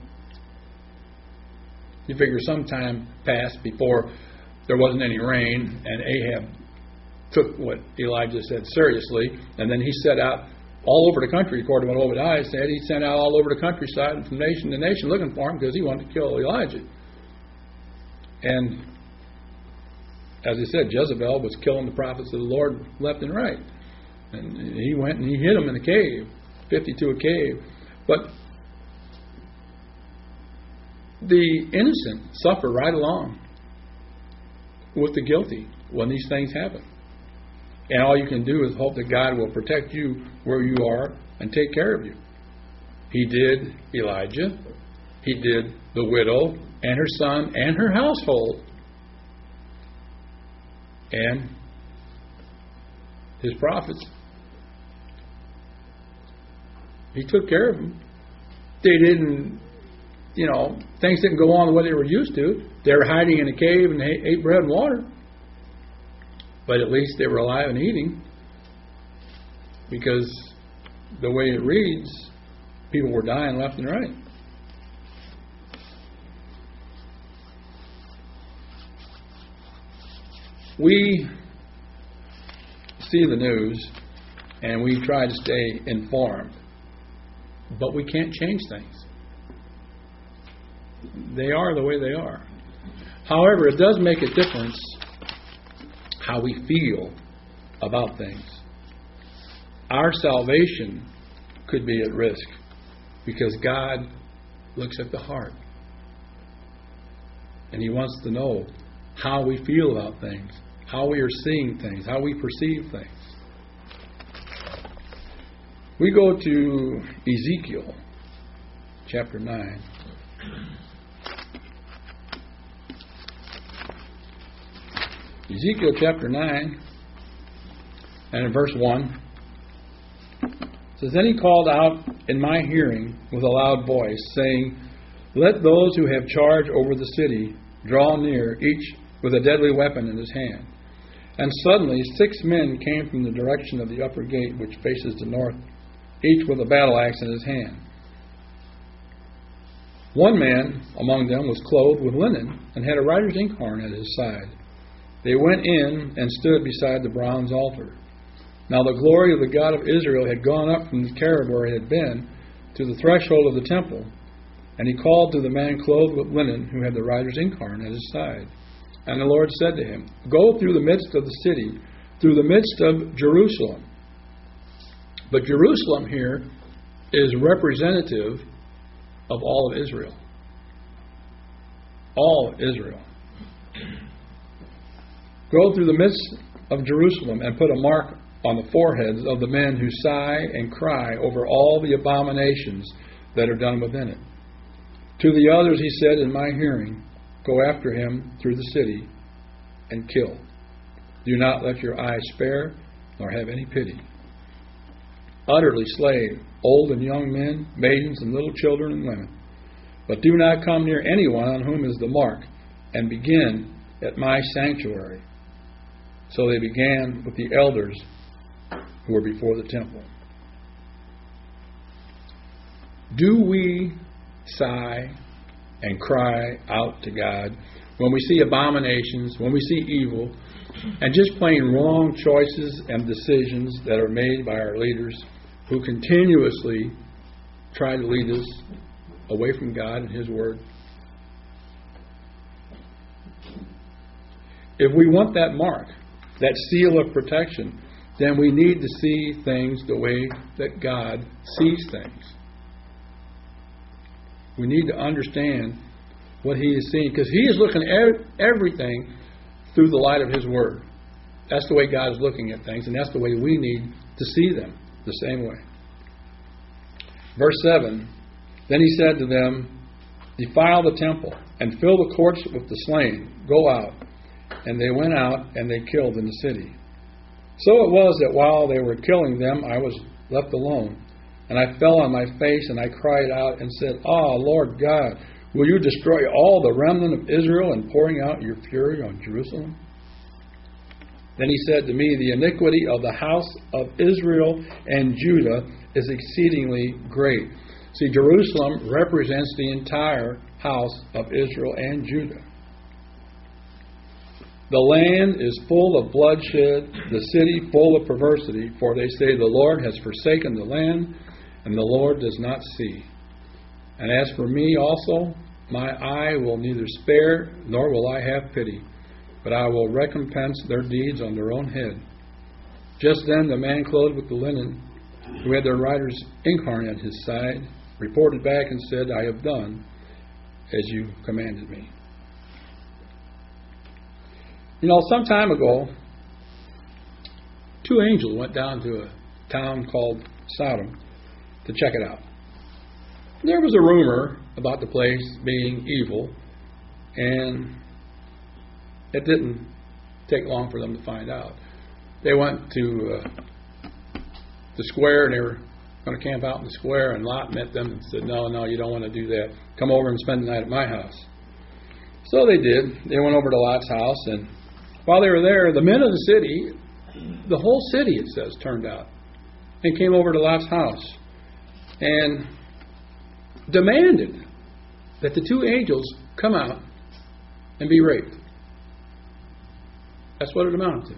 You figure some time passed before there wasn't any rain, and Ahab took what Elijah said seriously, and then he set out all over the country, according to what Obadiah said. He sent out all over the countryside and from nation to nation looking for him because he wanted to kill Elijah. And as he said, Jezebel was killing the prophets of the Lord left and right. And he went and he hid them in a cave, fifty to a cave. But the innocent suffer right along with the guilty when these things happen. And all you can do is hope that God will protect you where you are and take care of you. He did Elijah. He did the widow and her son and her household. And his prophets. He took care of them. They didn't, you know, things didn't go on the way they were used to. They were hiding in a cave and they ate bread and water. But at least they were alive and eating. Because the way it reads, people were dying left and right. We see the news and we try to stay informed. But we can't change things. They are the way they are. However, it does make a difference how we feel about things. Our salvation could be at risk because God looks at the heart. And He wants to know how we feel about things, how we are seeing things, how we perceive things. We go to Ezekiel chapter nine. Ezekiel chapter nine, and in verse one, it says, Then he called out in my hearing with a loud voice, saying, Let those who have charge over the city draw near, each with a deadly weapon in his hand. And suddenly six men came from the direction of the upper gate, which faces the north, each with a battle axe in his hand. One man among them was clothed with linen and had a writer's inkhorn at his side. They went in and stood beside the bronze altar. Now the glory of the God of Israel had gone up from the cherub where it had been to the threshold of the temple. And he called to the man clothed with linen who had the writer's inkhorn at his side. And the Lord said to him, Go through the midst of the city, through the midst of Jerusalem. But Jerusalem here is representative of all of Israel. All of Israel. Go through the midst of Jerusalem and put a mark on the foreheads of the men who sigh and cry over all the abominations that are done within it. To the others he said in my hearing, Go after him through the city and kill. Do not let your eyes spare, nor have any pity. Utterly slay old and young men, maidens and little children and women. But do not come near anyone on whom is the mark, and begin at my sanctuary. So they began with the elders who were before the temple. Do we sigh and cry out to God when we see abominations, when we see evil, and just plain wrong choices and decisions that are made by our leaders who continuously try to lead us away from God and His Word? If we want that mark, that seal of protection, then we need to see things the way that God sees things. We need to understand what He is seeing, because He is looking at everything through the light of His Word. That's the way God is looking at things, and that's the way we need to see them, the same way. Verse seven, Then he said to them, Defile the temple, and fill the courts with the slain. Go out. And they went out, and they killed in the city. So it was that while they were killing them, I was left alone. And I fell on my face, and I cried out and said, Ah, Lord God, will you destroy all the remnant of Israel and pouring out your fury on Jerusalem? Then he said to me, The iniquity of the house of Israel and Judah is exceedingly great. See, Jerusalem represents the entire house of Israel and Judah. The land is full of bloodshed, the city full of perversity, for they say the Lord has forsaken the land, and the Lord does not see. And as for me also, my eye will neither spare, nor will I have pity, but I will recompense their deeds on their own head. Just then the man clothed with the linen, who had their writer's inkhorn at his side, reported back and said, I have done as you commanded me. You know, some time ago, two angels went down to a town called Sodom to check it out. There was a rumor about the place being evil, and it didn't take long for them to find out. They went to uh, the square, and they were going to camp out in the square, and Lot met them and said, no, no, you don't want to do that. Come over and spend the night at my house. So they did. They went over to Lot's house, and while they were there, the men of the city, the whole city, it says, turned out and came over to Lot's house and demanded that the two angels come out and be raped. That's what it amounted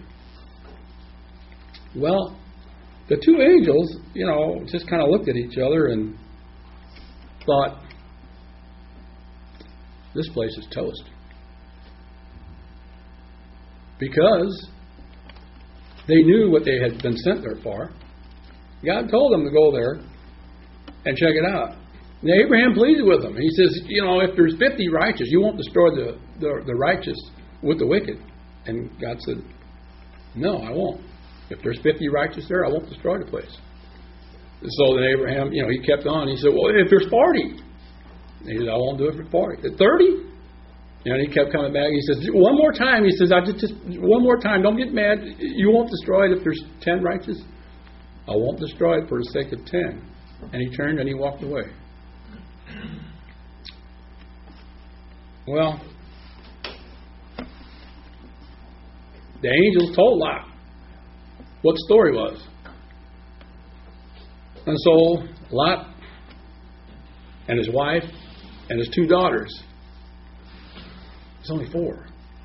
to. Well, the two angels, you know, just kind of looked at each other and thought, this place is toast. Because they knew what they had been sent there for. God told them to go there and check it out. Now, Abraham pleaded with them. He says, you know, if there's fifty righteous, you won't destroy the, the, the righteous with the wicked. And God said, no, I won't. If there's fifty righteous there, I won't destroy the place. So then Abraham, you know, he kept on. He said, well, if there's forty. He said, I won't do it for forty. At thirty? And he kept coming back. He says, one more time. He says, I just, just one more time. Don't get mad. You won't destroy it if there's ten righteous. I won't destroy it for the sake of ten. And he turned and he walked away. Well, the angels told Lot what the story was. And so Lot and his wife and his two daughters, it's only four.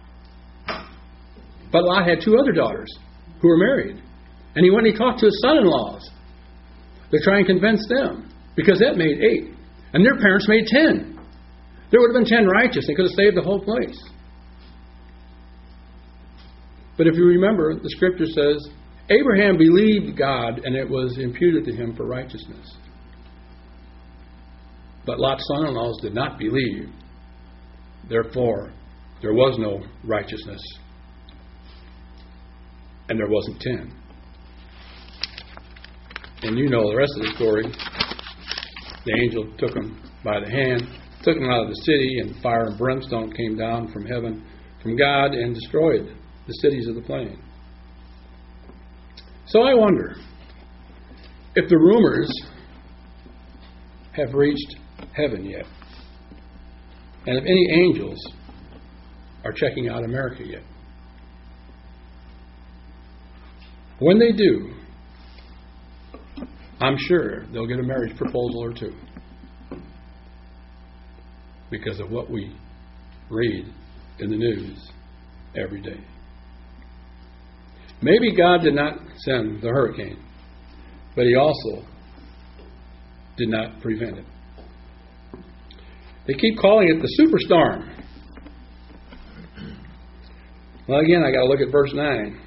But Lot had two other daughters who were married. And he went and he talked to his son-in-laws to try and convince them. Because that made eight. And their parents made ten. There would have been ten righteous. They could have saved the whole place. But if you remember, the scripture says, Abraham believed God and it was imputed to him for righteousness. But Lot's son-in-laws did not believe. Therefore, there was no righteousness. And there wasn't ten. And you know the rest of the story. The angel took him by the hand, took him out of the city, and fire and brimstone came down from heaven, from God, and destroyed the cities of the plain. So I wonder if the rumors have reached heaven yet, and if any angels are checking out America yet. When they do, I'm sure they'll get a marriage proposal or two because of what we read in the news every day. Maybe God did not send the hurricane, but He also did not prevent it. They keep calling it the superstorm. Well, again, I got to look at verse nine.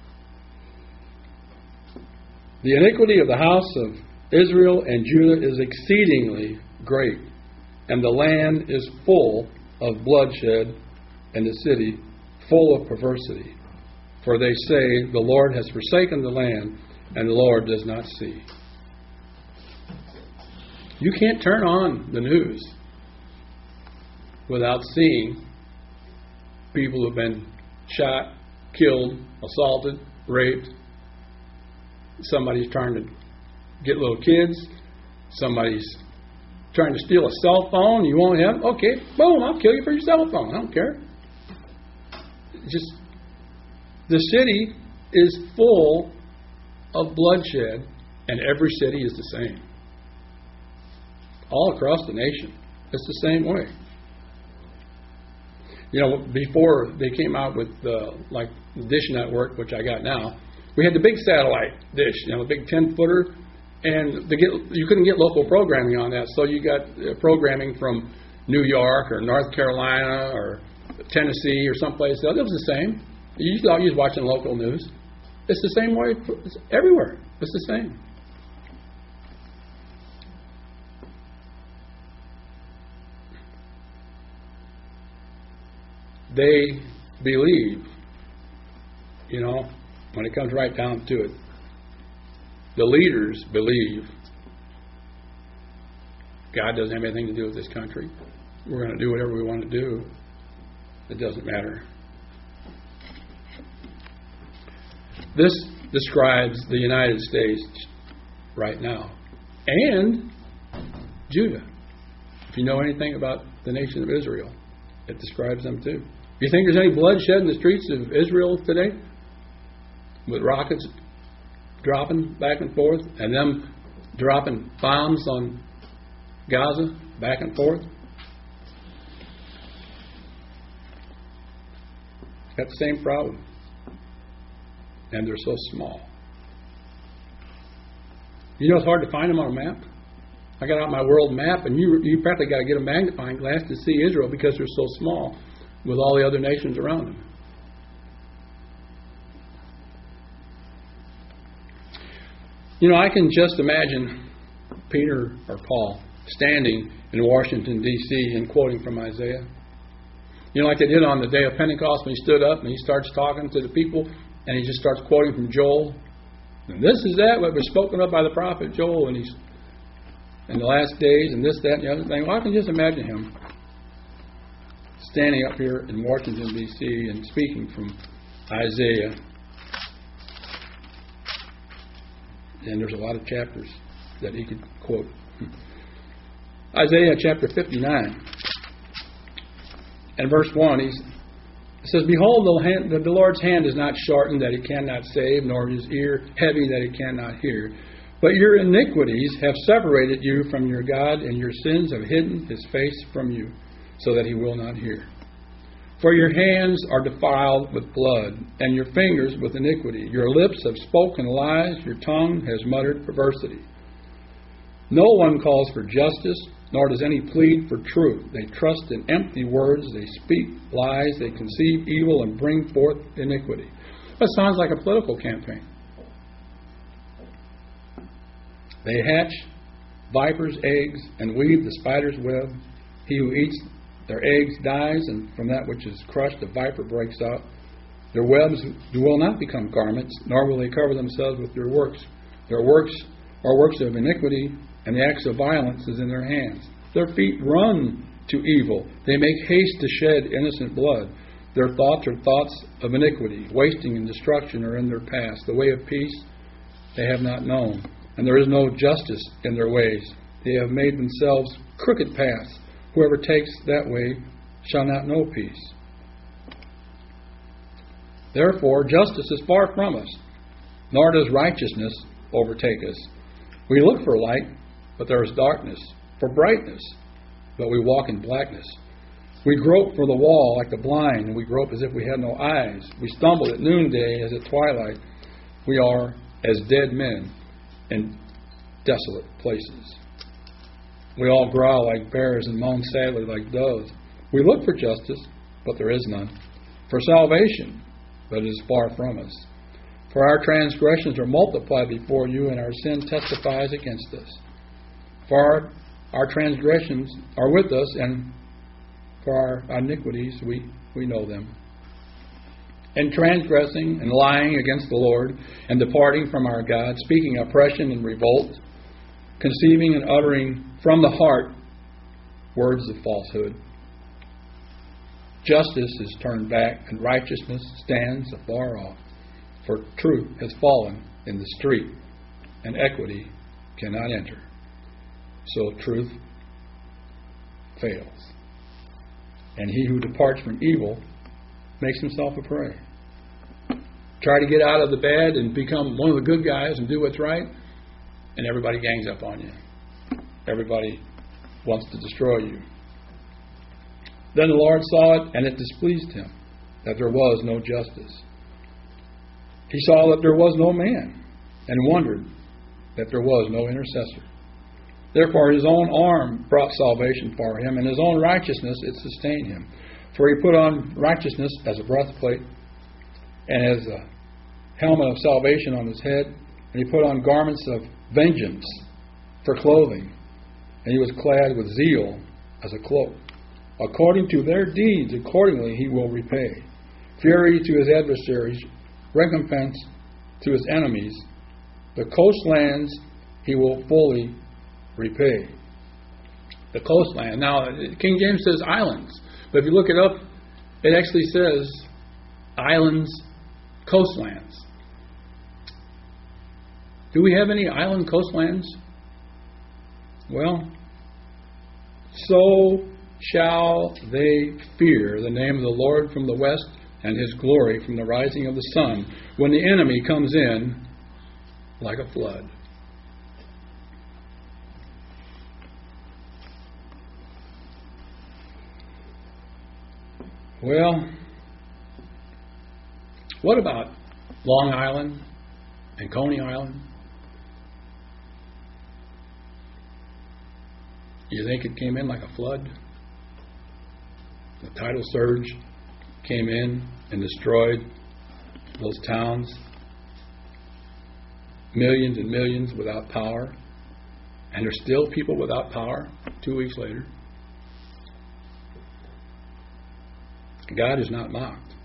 The iniquity of the house of Israel and Judah is exceedingly great, and the land is full of bloodshed, and the city full of perversity. For they say, the Lord has forsaken the land, and the Lord does not see. You can't turn on the news without seeing people who have been shot, killed, assaulted, raped. Somebody's trying to get little kids. Somebody's trying to steal a cell phone. You won't have? Okay, boom, I'll kill you for your cell phone. I don't care. Just, the city is full of bloodshed, and every city is the same. All across the nation, it's the same way. You know, before they came out with uh, like the Dish Network, which I got now, we had the big satellite dish, you know, the big ten-footer, and to get, you couldn't get local programming on that, so you got uh, programming from New York or North Carolina or Tennessee or someplace else. It was the same. You thought you was watching local news. It's the same way it's everywhere. It's the same. They believe, you know, when it comes right down to it, the leaders believe God doesn't have anything to do with this country. We're going to do whatever we want to do. It doesn't matter. This describes the United States right now and Judah. If you know anything about the nation of Israel, it describes them too. Do you think there's any bloodshed in the streets of Israel today? With rockets dropping back and forth and them dropping bombs on Gaza back and forth? Got the same problem. And they're so small. You know it's hard to find them on a map? I got out my world map, and you you practically got to get a magnifying glass to see Israel because they're so small with all the other nations around them. You know, I can just imagine Peter or Paul standing in Washington, D C and quoting from Isaiah. You know, like they did on the day of Pentecost when he stood up and he starts talking to the people and he just starts quoting from Joel. And this is that what was spoken of by the prophet Joel, and he's in the last days and this, that, and the other thing. Well, I can just imagine him standing up here in Washington, D C and speaking from Isaiah. And there's a lot of chapters that he could quote. Isaiah chapter fifty-nine and verse one, he's, it says, Behold, the, hand, the Lord's hand is not shortened that he cannot save, nor his ear heavy that he cannot hear. But your iniquities have separated you from your God, and your sins have hidden his face from you, so that he will not hear. For your hands are defiled with blood, and your fingers with iniquity. Your lips have spoken lies, your tongue has muttered perversity. No one calls for justice, nor does any plead for truth. They trust in empty words, they speak lies, they conceive evil and bring forth iniquity. That sounds like a political campaign. They hatch vipers' eggs and weave the spider's web. He who eats their eggs dies, and from that which is crushed a viper breaks out. Their webs will not become garments, nor will they cover themselves with their works. Their works are works of iniquity, and the acts of violence is in their hands. Their feet run to evil. They make haste to shed innocent blood. Their thoughts are thoughts of iniquity. Wasting and destruction are in their past. The way of peace they have not known, and there is no justice in their ways. They have made themselves crooked paths. Whoever takes that way shall not know peace. Therefore, justice is far from us, nor does righteousness overtake us. We look for light, but there is darkness, for brightness, but we walk in blackness. We grope for the wall like the blind, and we grope as if we had no eyes. We stumble at noonday as at twilight. We are as dead men in desolate places. We all growl like bears and moan sadly like doves. We look for justice, but there is none. For salvation, but it is far from us. For our transgressions are multiplied before you, and our sin testifies against us. For our, our transgressions are with us, and for our iniquities we, we know them. And transgressing and lying against the Lord, and departing from our God, speaking oppression and revolt, conceiving and uttering from the heart words of falsehood. Justice is turned back, and righteousness stands afar off. For truth has fallen in the street, and equity cannot enter. So truth fails. And he who departs from evil makes himself a prey. Try to get out of the bad and become one of the good guys and do what's right, and everybody gangs up on you. Everybody wants to destroy you. Then the Lord saw it, and it displeased him that there was no justice. He saw that there was no man, and wondered that there was no intercessor. Therefore his own arm brought salvation for him, and his own righteousness it sustained him. For he put on righteousness as a breastplate, and as a helmet of salvation on his head, and he put on garments of vengeance for clothing, and he was clad with zeal as a cloak. According to their deeds, accordingly he will repay. Fury to his adversaries, recompense to his enemies. The coastlands he will fully repay. The coastland. Now, King James says islands, but if you look it up, it actually says islands, coastlands. Do we have any island coastlands? Well, so shall they fear the name of the Lord from the west, and his glory from the rising of the sun, when the enemy comes in like a flood. Well, what about Long Island and Coney Island? You think it came in like a flood? The tidal surge came in and destroyed those towns. Millions and millions without power. And there's still people without power two weeks later. God is not mocked.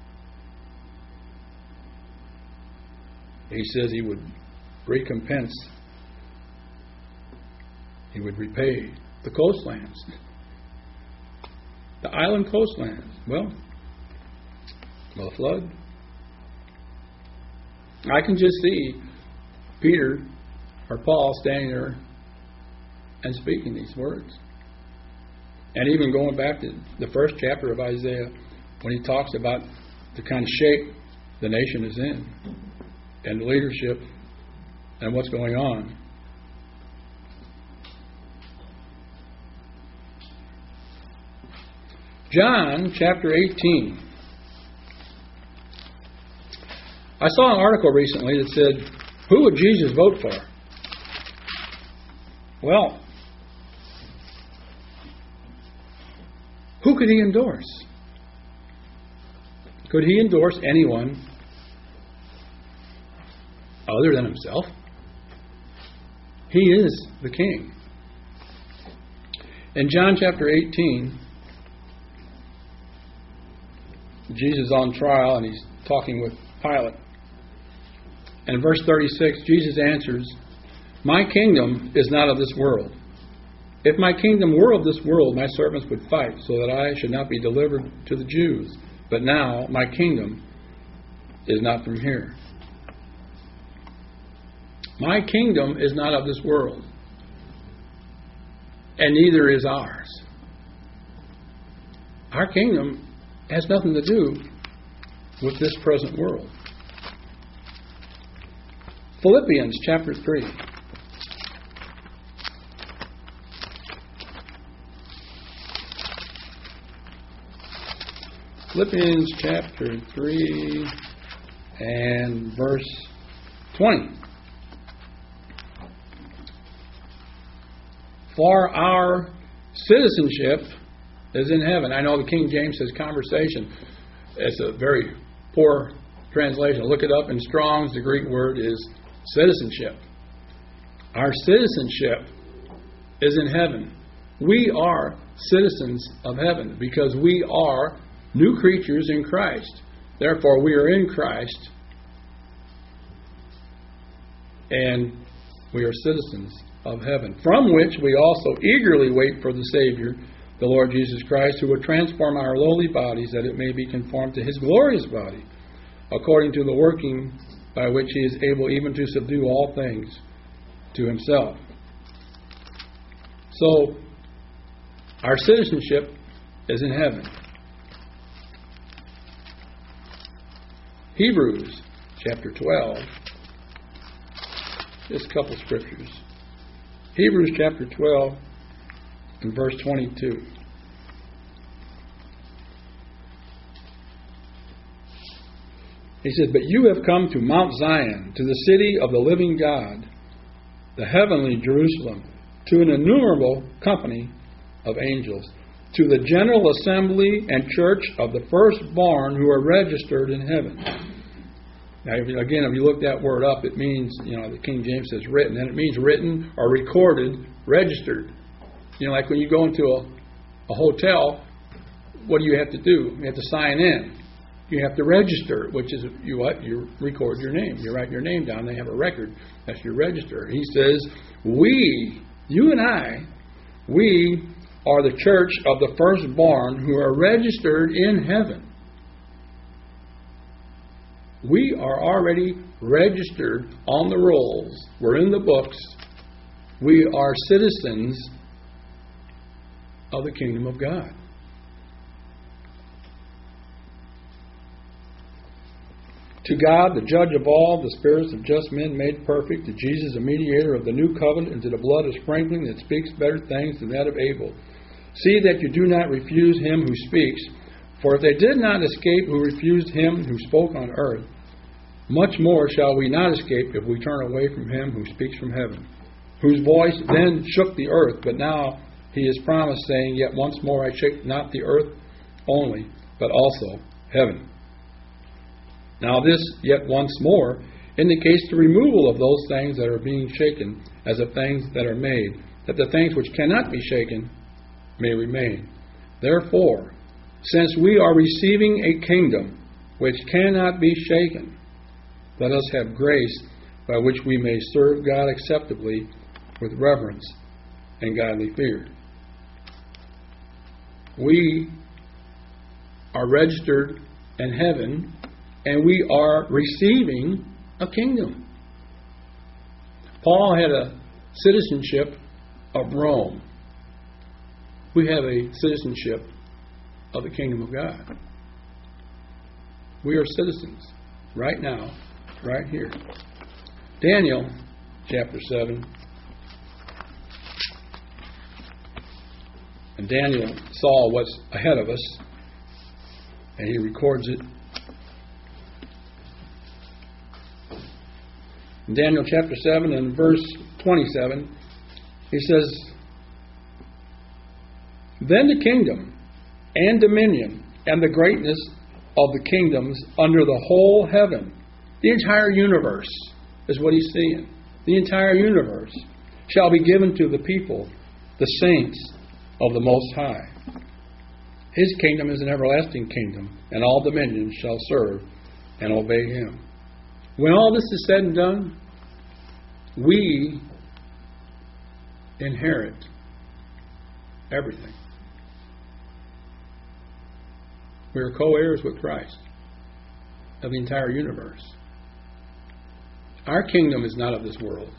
He says he would recompense, he would repay the coastlands. the island coastlands. Well, well, a flood. I can just see Peter or Paul standing there and speaking these words. And even going back to the first chapter of Isaiah, when he talks about the kind of shape the nation is in, and the leadership, and what's going on. John chapter eighteen. I saw an article recently that said, who would Jesus vote for? Well, who could he endorse? Could he endorse anyone other than himself? He is the king. In John chapter eighteen, Jesus is on trial and he's talking with Pilate. And in verse thirty-six, Jesus answers, my kingdom is not of this world. If my kingdom were of this world, my servants would fight so that I should not be delivered to the Jews. But now my kingdom is not from here. My kingdom is not of this world, and neither is ours. Our kingdom has nothing to do with this present world. Philippians chapter three. Philippians chapter three and verse twenty. For our citizenship is in heaven. I know the King James says conversation. It's a very poor translation. Look it up in Strong's. The Greek word is citizenship. Our citizenship is in heaven. We are citizens of heaven because we are new creatures in Christ. Therefore, we are in Christ, and we are citizens of heaven, from which we also eagerly wait for the Savior, the Lord Jesus Christ, who will transform our lowly bodies that it may be conformed to his glorious body, according to the working by which he is able even to subdue all things to himself. So, our citizenship is in heaven. Hebrews chapter twelve. Just a couple scriptures. Hebrews chapter twelve and verse twenty-two. He says, but you have come to Mount Zion, to the city of the living God, the heavenly Jerusalem, to an innumerable company of angels, to the general assembly and church of the firstborn who are registered in heaven. Now, if you, again, if you look that word up, it means, you know, the King James says written, and it means written or recorded, registered. You know, like when you go into a, a hotel, what do you have to do? You have to sign in. You have to register, which is you what? You record your name. You write your name down. They have a record. That's your register. He says, we, you and I, we are the church of the firstborn who are registered in heaven. We are already registered on the rolls. We're in the books. We are citizens of the kingdom of God. To God, the judge of all, the spirits of just men made perfect, to Jesus, the mediator of the new covenant, and to the blood of sprinkling that speaks better things than that of Abel. See that you do not refuse him who speaks, for if they did not escape who refused him who spoke on earth, much more shall we not escape if we turn away from him who speaks from heaven, whose voice then shook the earth, but now he has promised, saying, yet once more I shake not the earth only, but also heaven. Now this, yet once more, indicates the removal of those things that are being shaken as of things that are made, that the things which cannot be shaken may remain. Therefore, since we are receiving a kingdom which cannot be shaken, let us have grace by which we may serve God acceptably with reverence and godly fear. We are registered in heaven, and we are receiving a kingdom. Paul had a citizenship of Rome. We have a citizenship of the kingdom of God. We are citizens right now, right here. Daniel chapter seven. And Daniel saw what's ahead of us, and he records it. In Daniel chapter seven and verse twenty-seven, he says, "Then the kingdom and dominion and the greatness of the kingdoms under the whole heaven," the entire universe is what he's seeing, the entire universe, "shall be given to the people, the saints of the Most High. His kingdom is an everlasting kingdom, and all dominions shall serve and obey him." When all this is said and done, we inherit everything. We are co-heirs with Christ of the entire universe. Our kingdom is not of this world.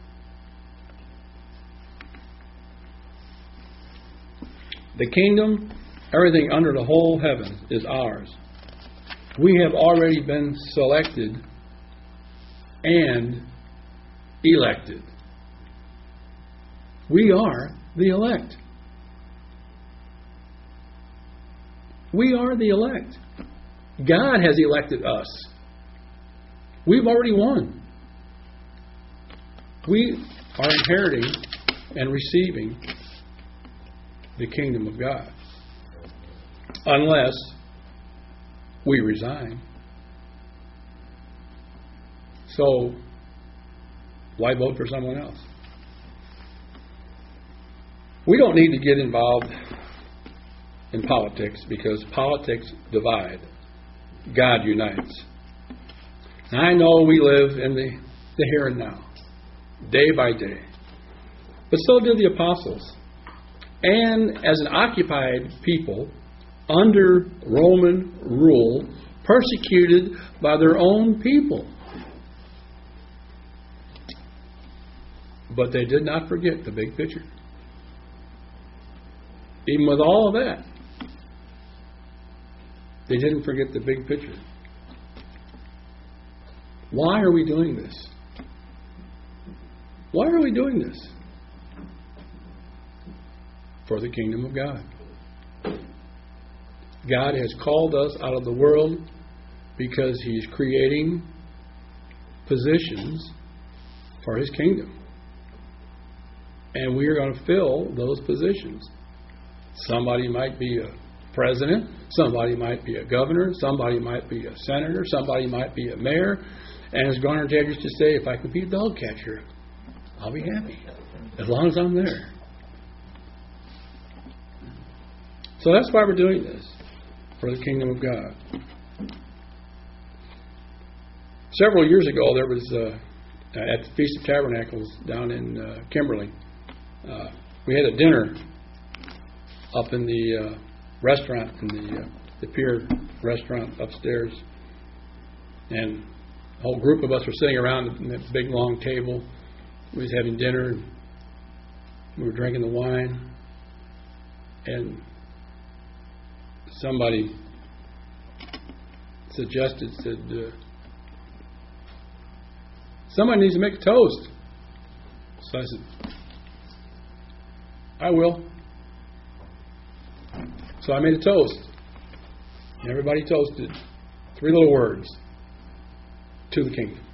The kingdom, everything under the whole heaven, is ours. We have already been selected and elected. We are the elect. We are the elect. God has elected us. We've already won. We are inheriting and receiving the kingdom of God. Unless we resign. So, why vote for someone else? We don't need to get involved in politics, because politics divide. God unites. And I know we live in the, the here and now, day by day. But so did the apostles. And as an occupied people, under Roman rule, persecuted by their own people. But they did not forget the big picture. Even with all of that, they didn't forget the big picture. Why are we doing this? Why are we doing this? For the kingdom of God. God has called us out of the world because He's creating positions for His kingdom. And we are going to fill those positions. Somebody might be a president, somebody might be a governor, somebody might be a senator, somebody might be a mayor. And as Garner Dad used to say, if I could be a dog catcher, I'll be happy, as long as I'm there. So that's why we're doing this, for the kingdom of God. Several years ago, there was, uh, at the Feast of Tabernacles down in uh, Kimberly, uh, we had a dinner up in the uh, restaurant, in the, uh, the Pier restaurant upstairs. And a whole group of us were sitting around that big long table. We was having dinner. And we were drinking the wine. And somebody suggested, said, uh, somebody needs to make a toast. So I said, I will. So I made a toast. And everybody toasted. Three little words. To the kingdom.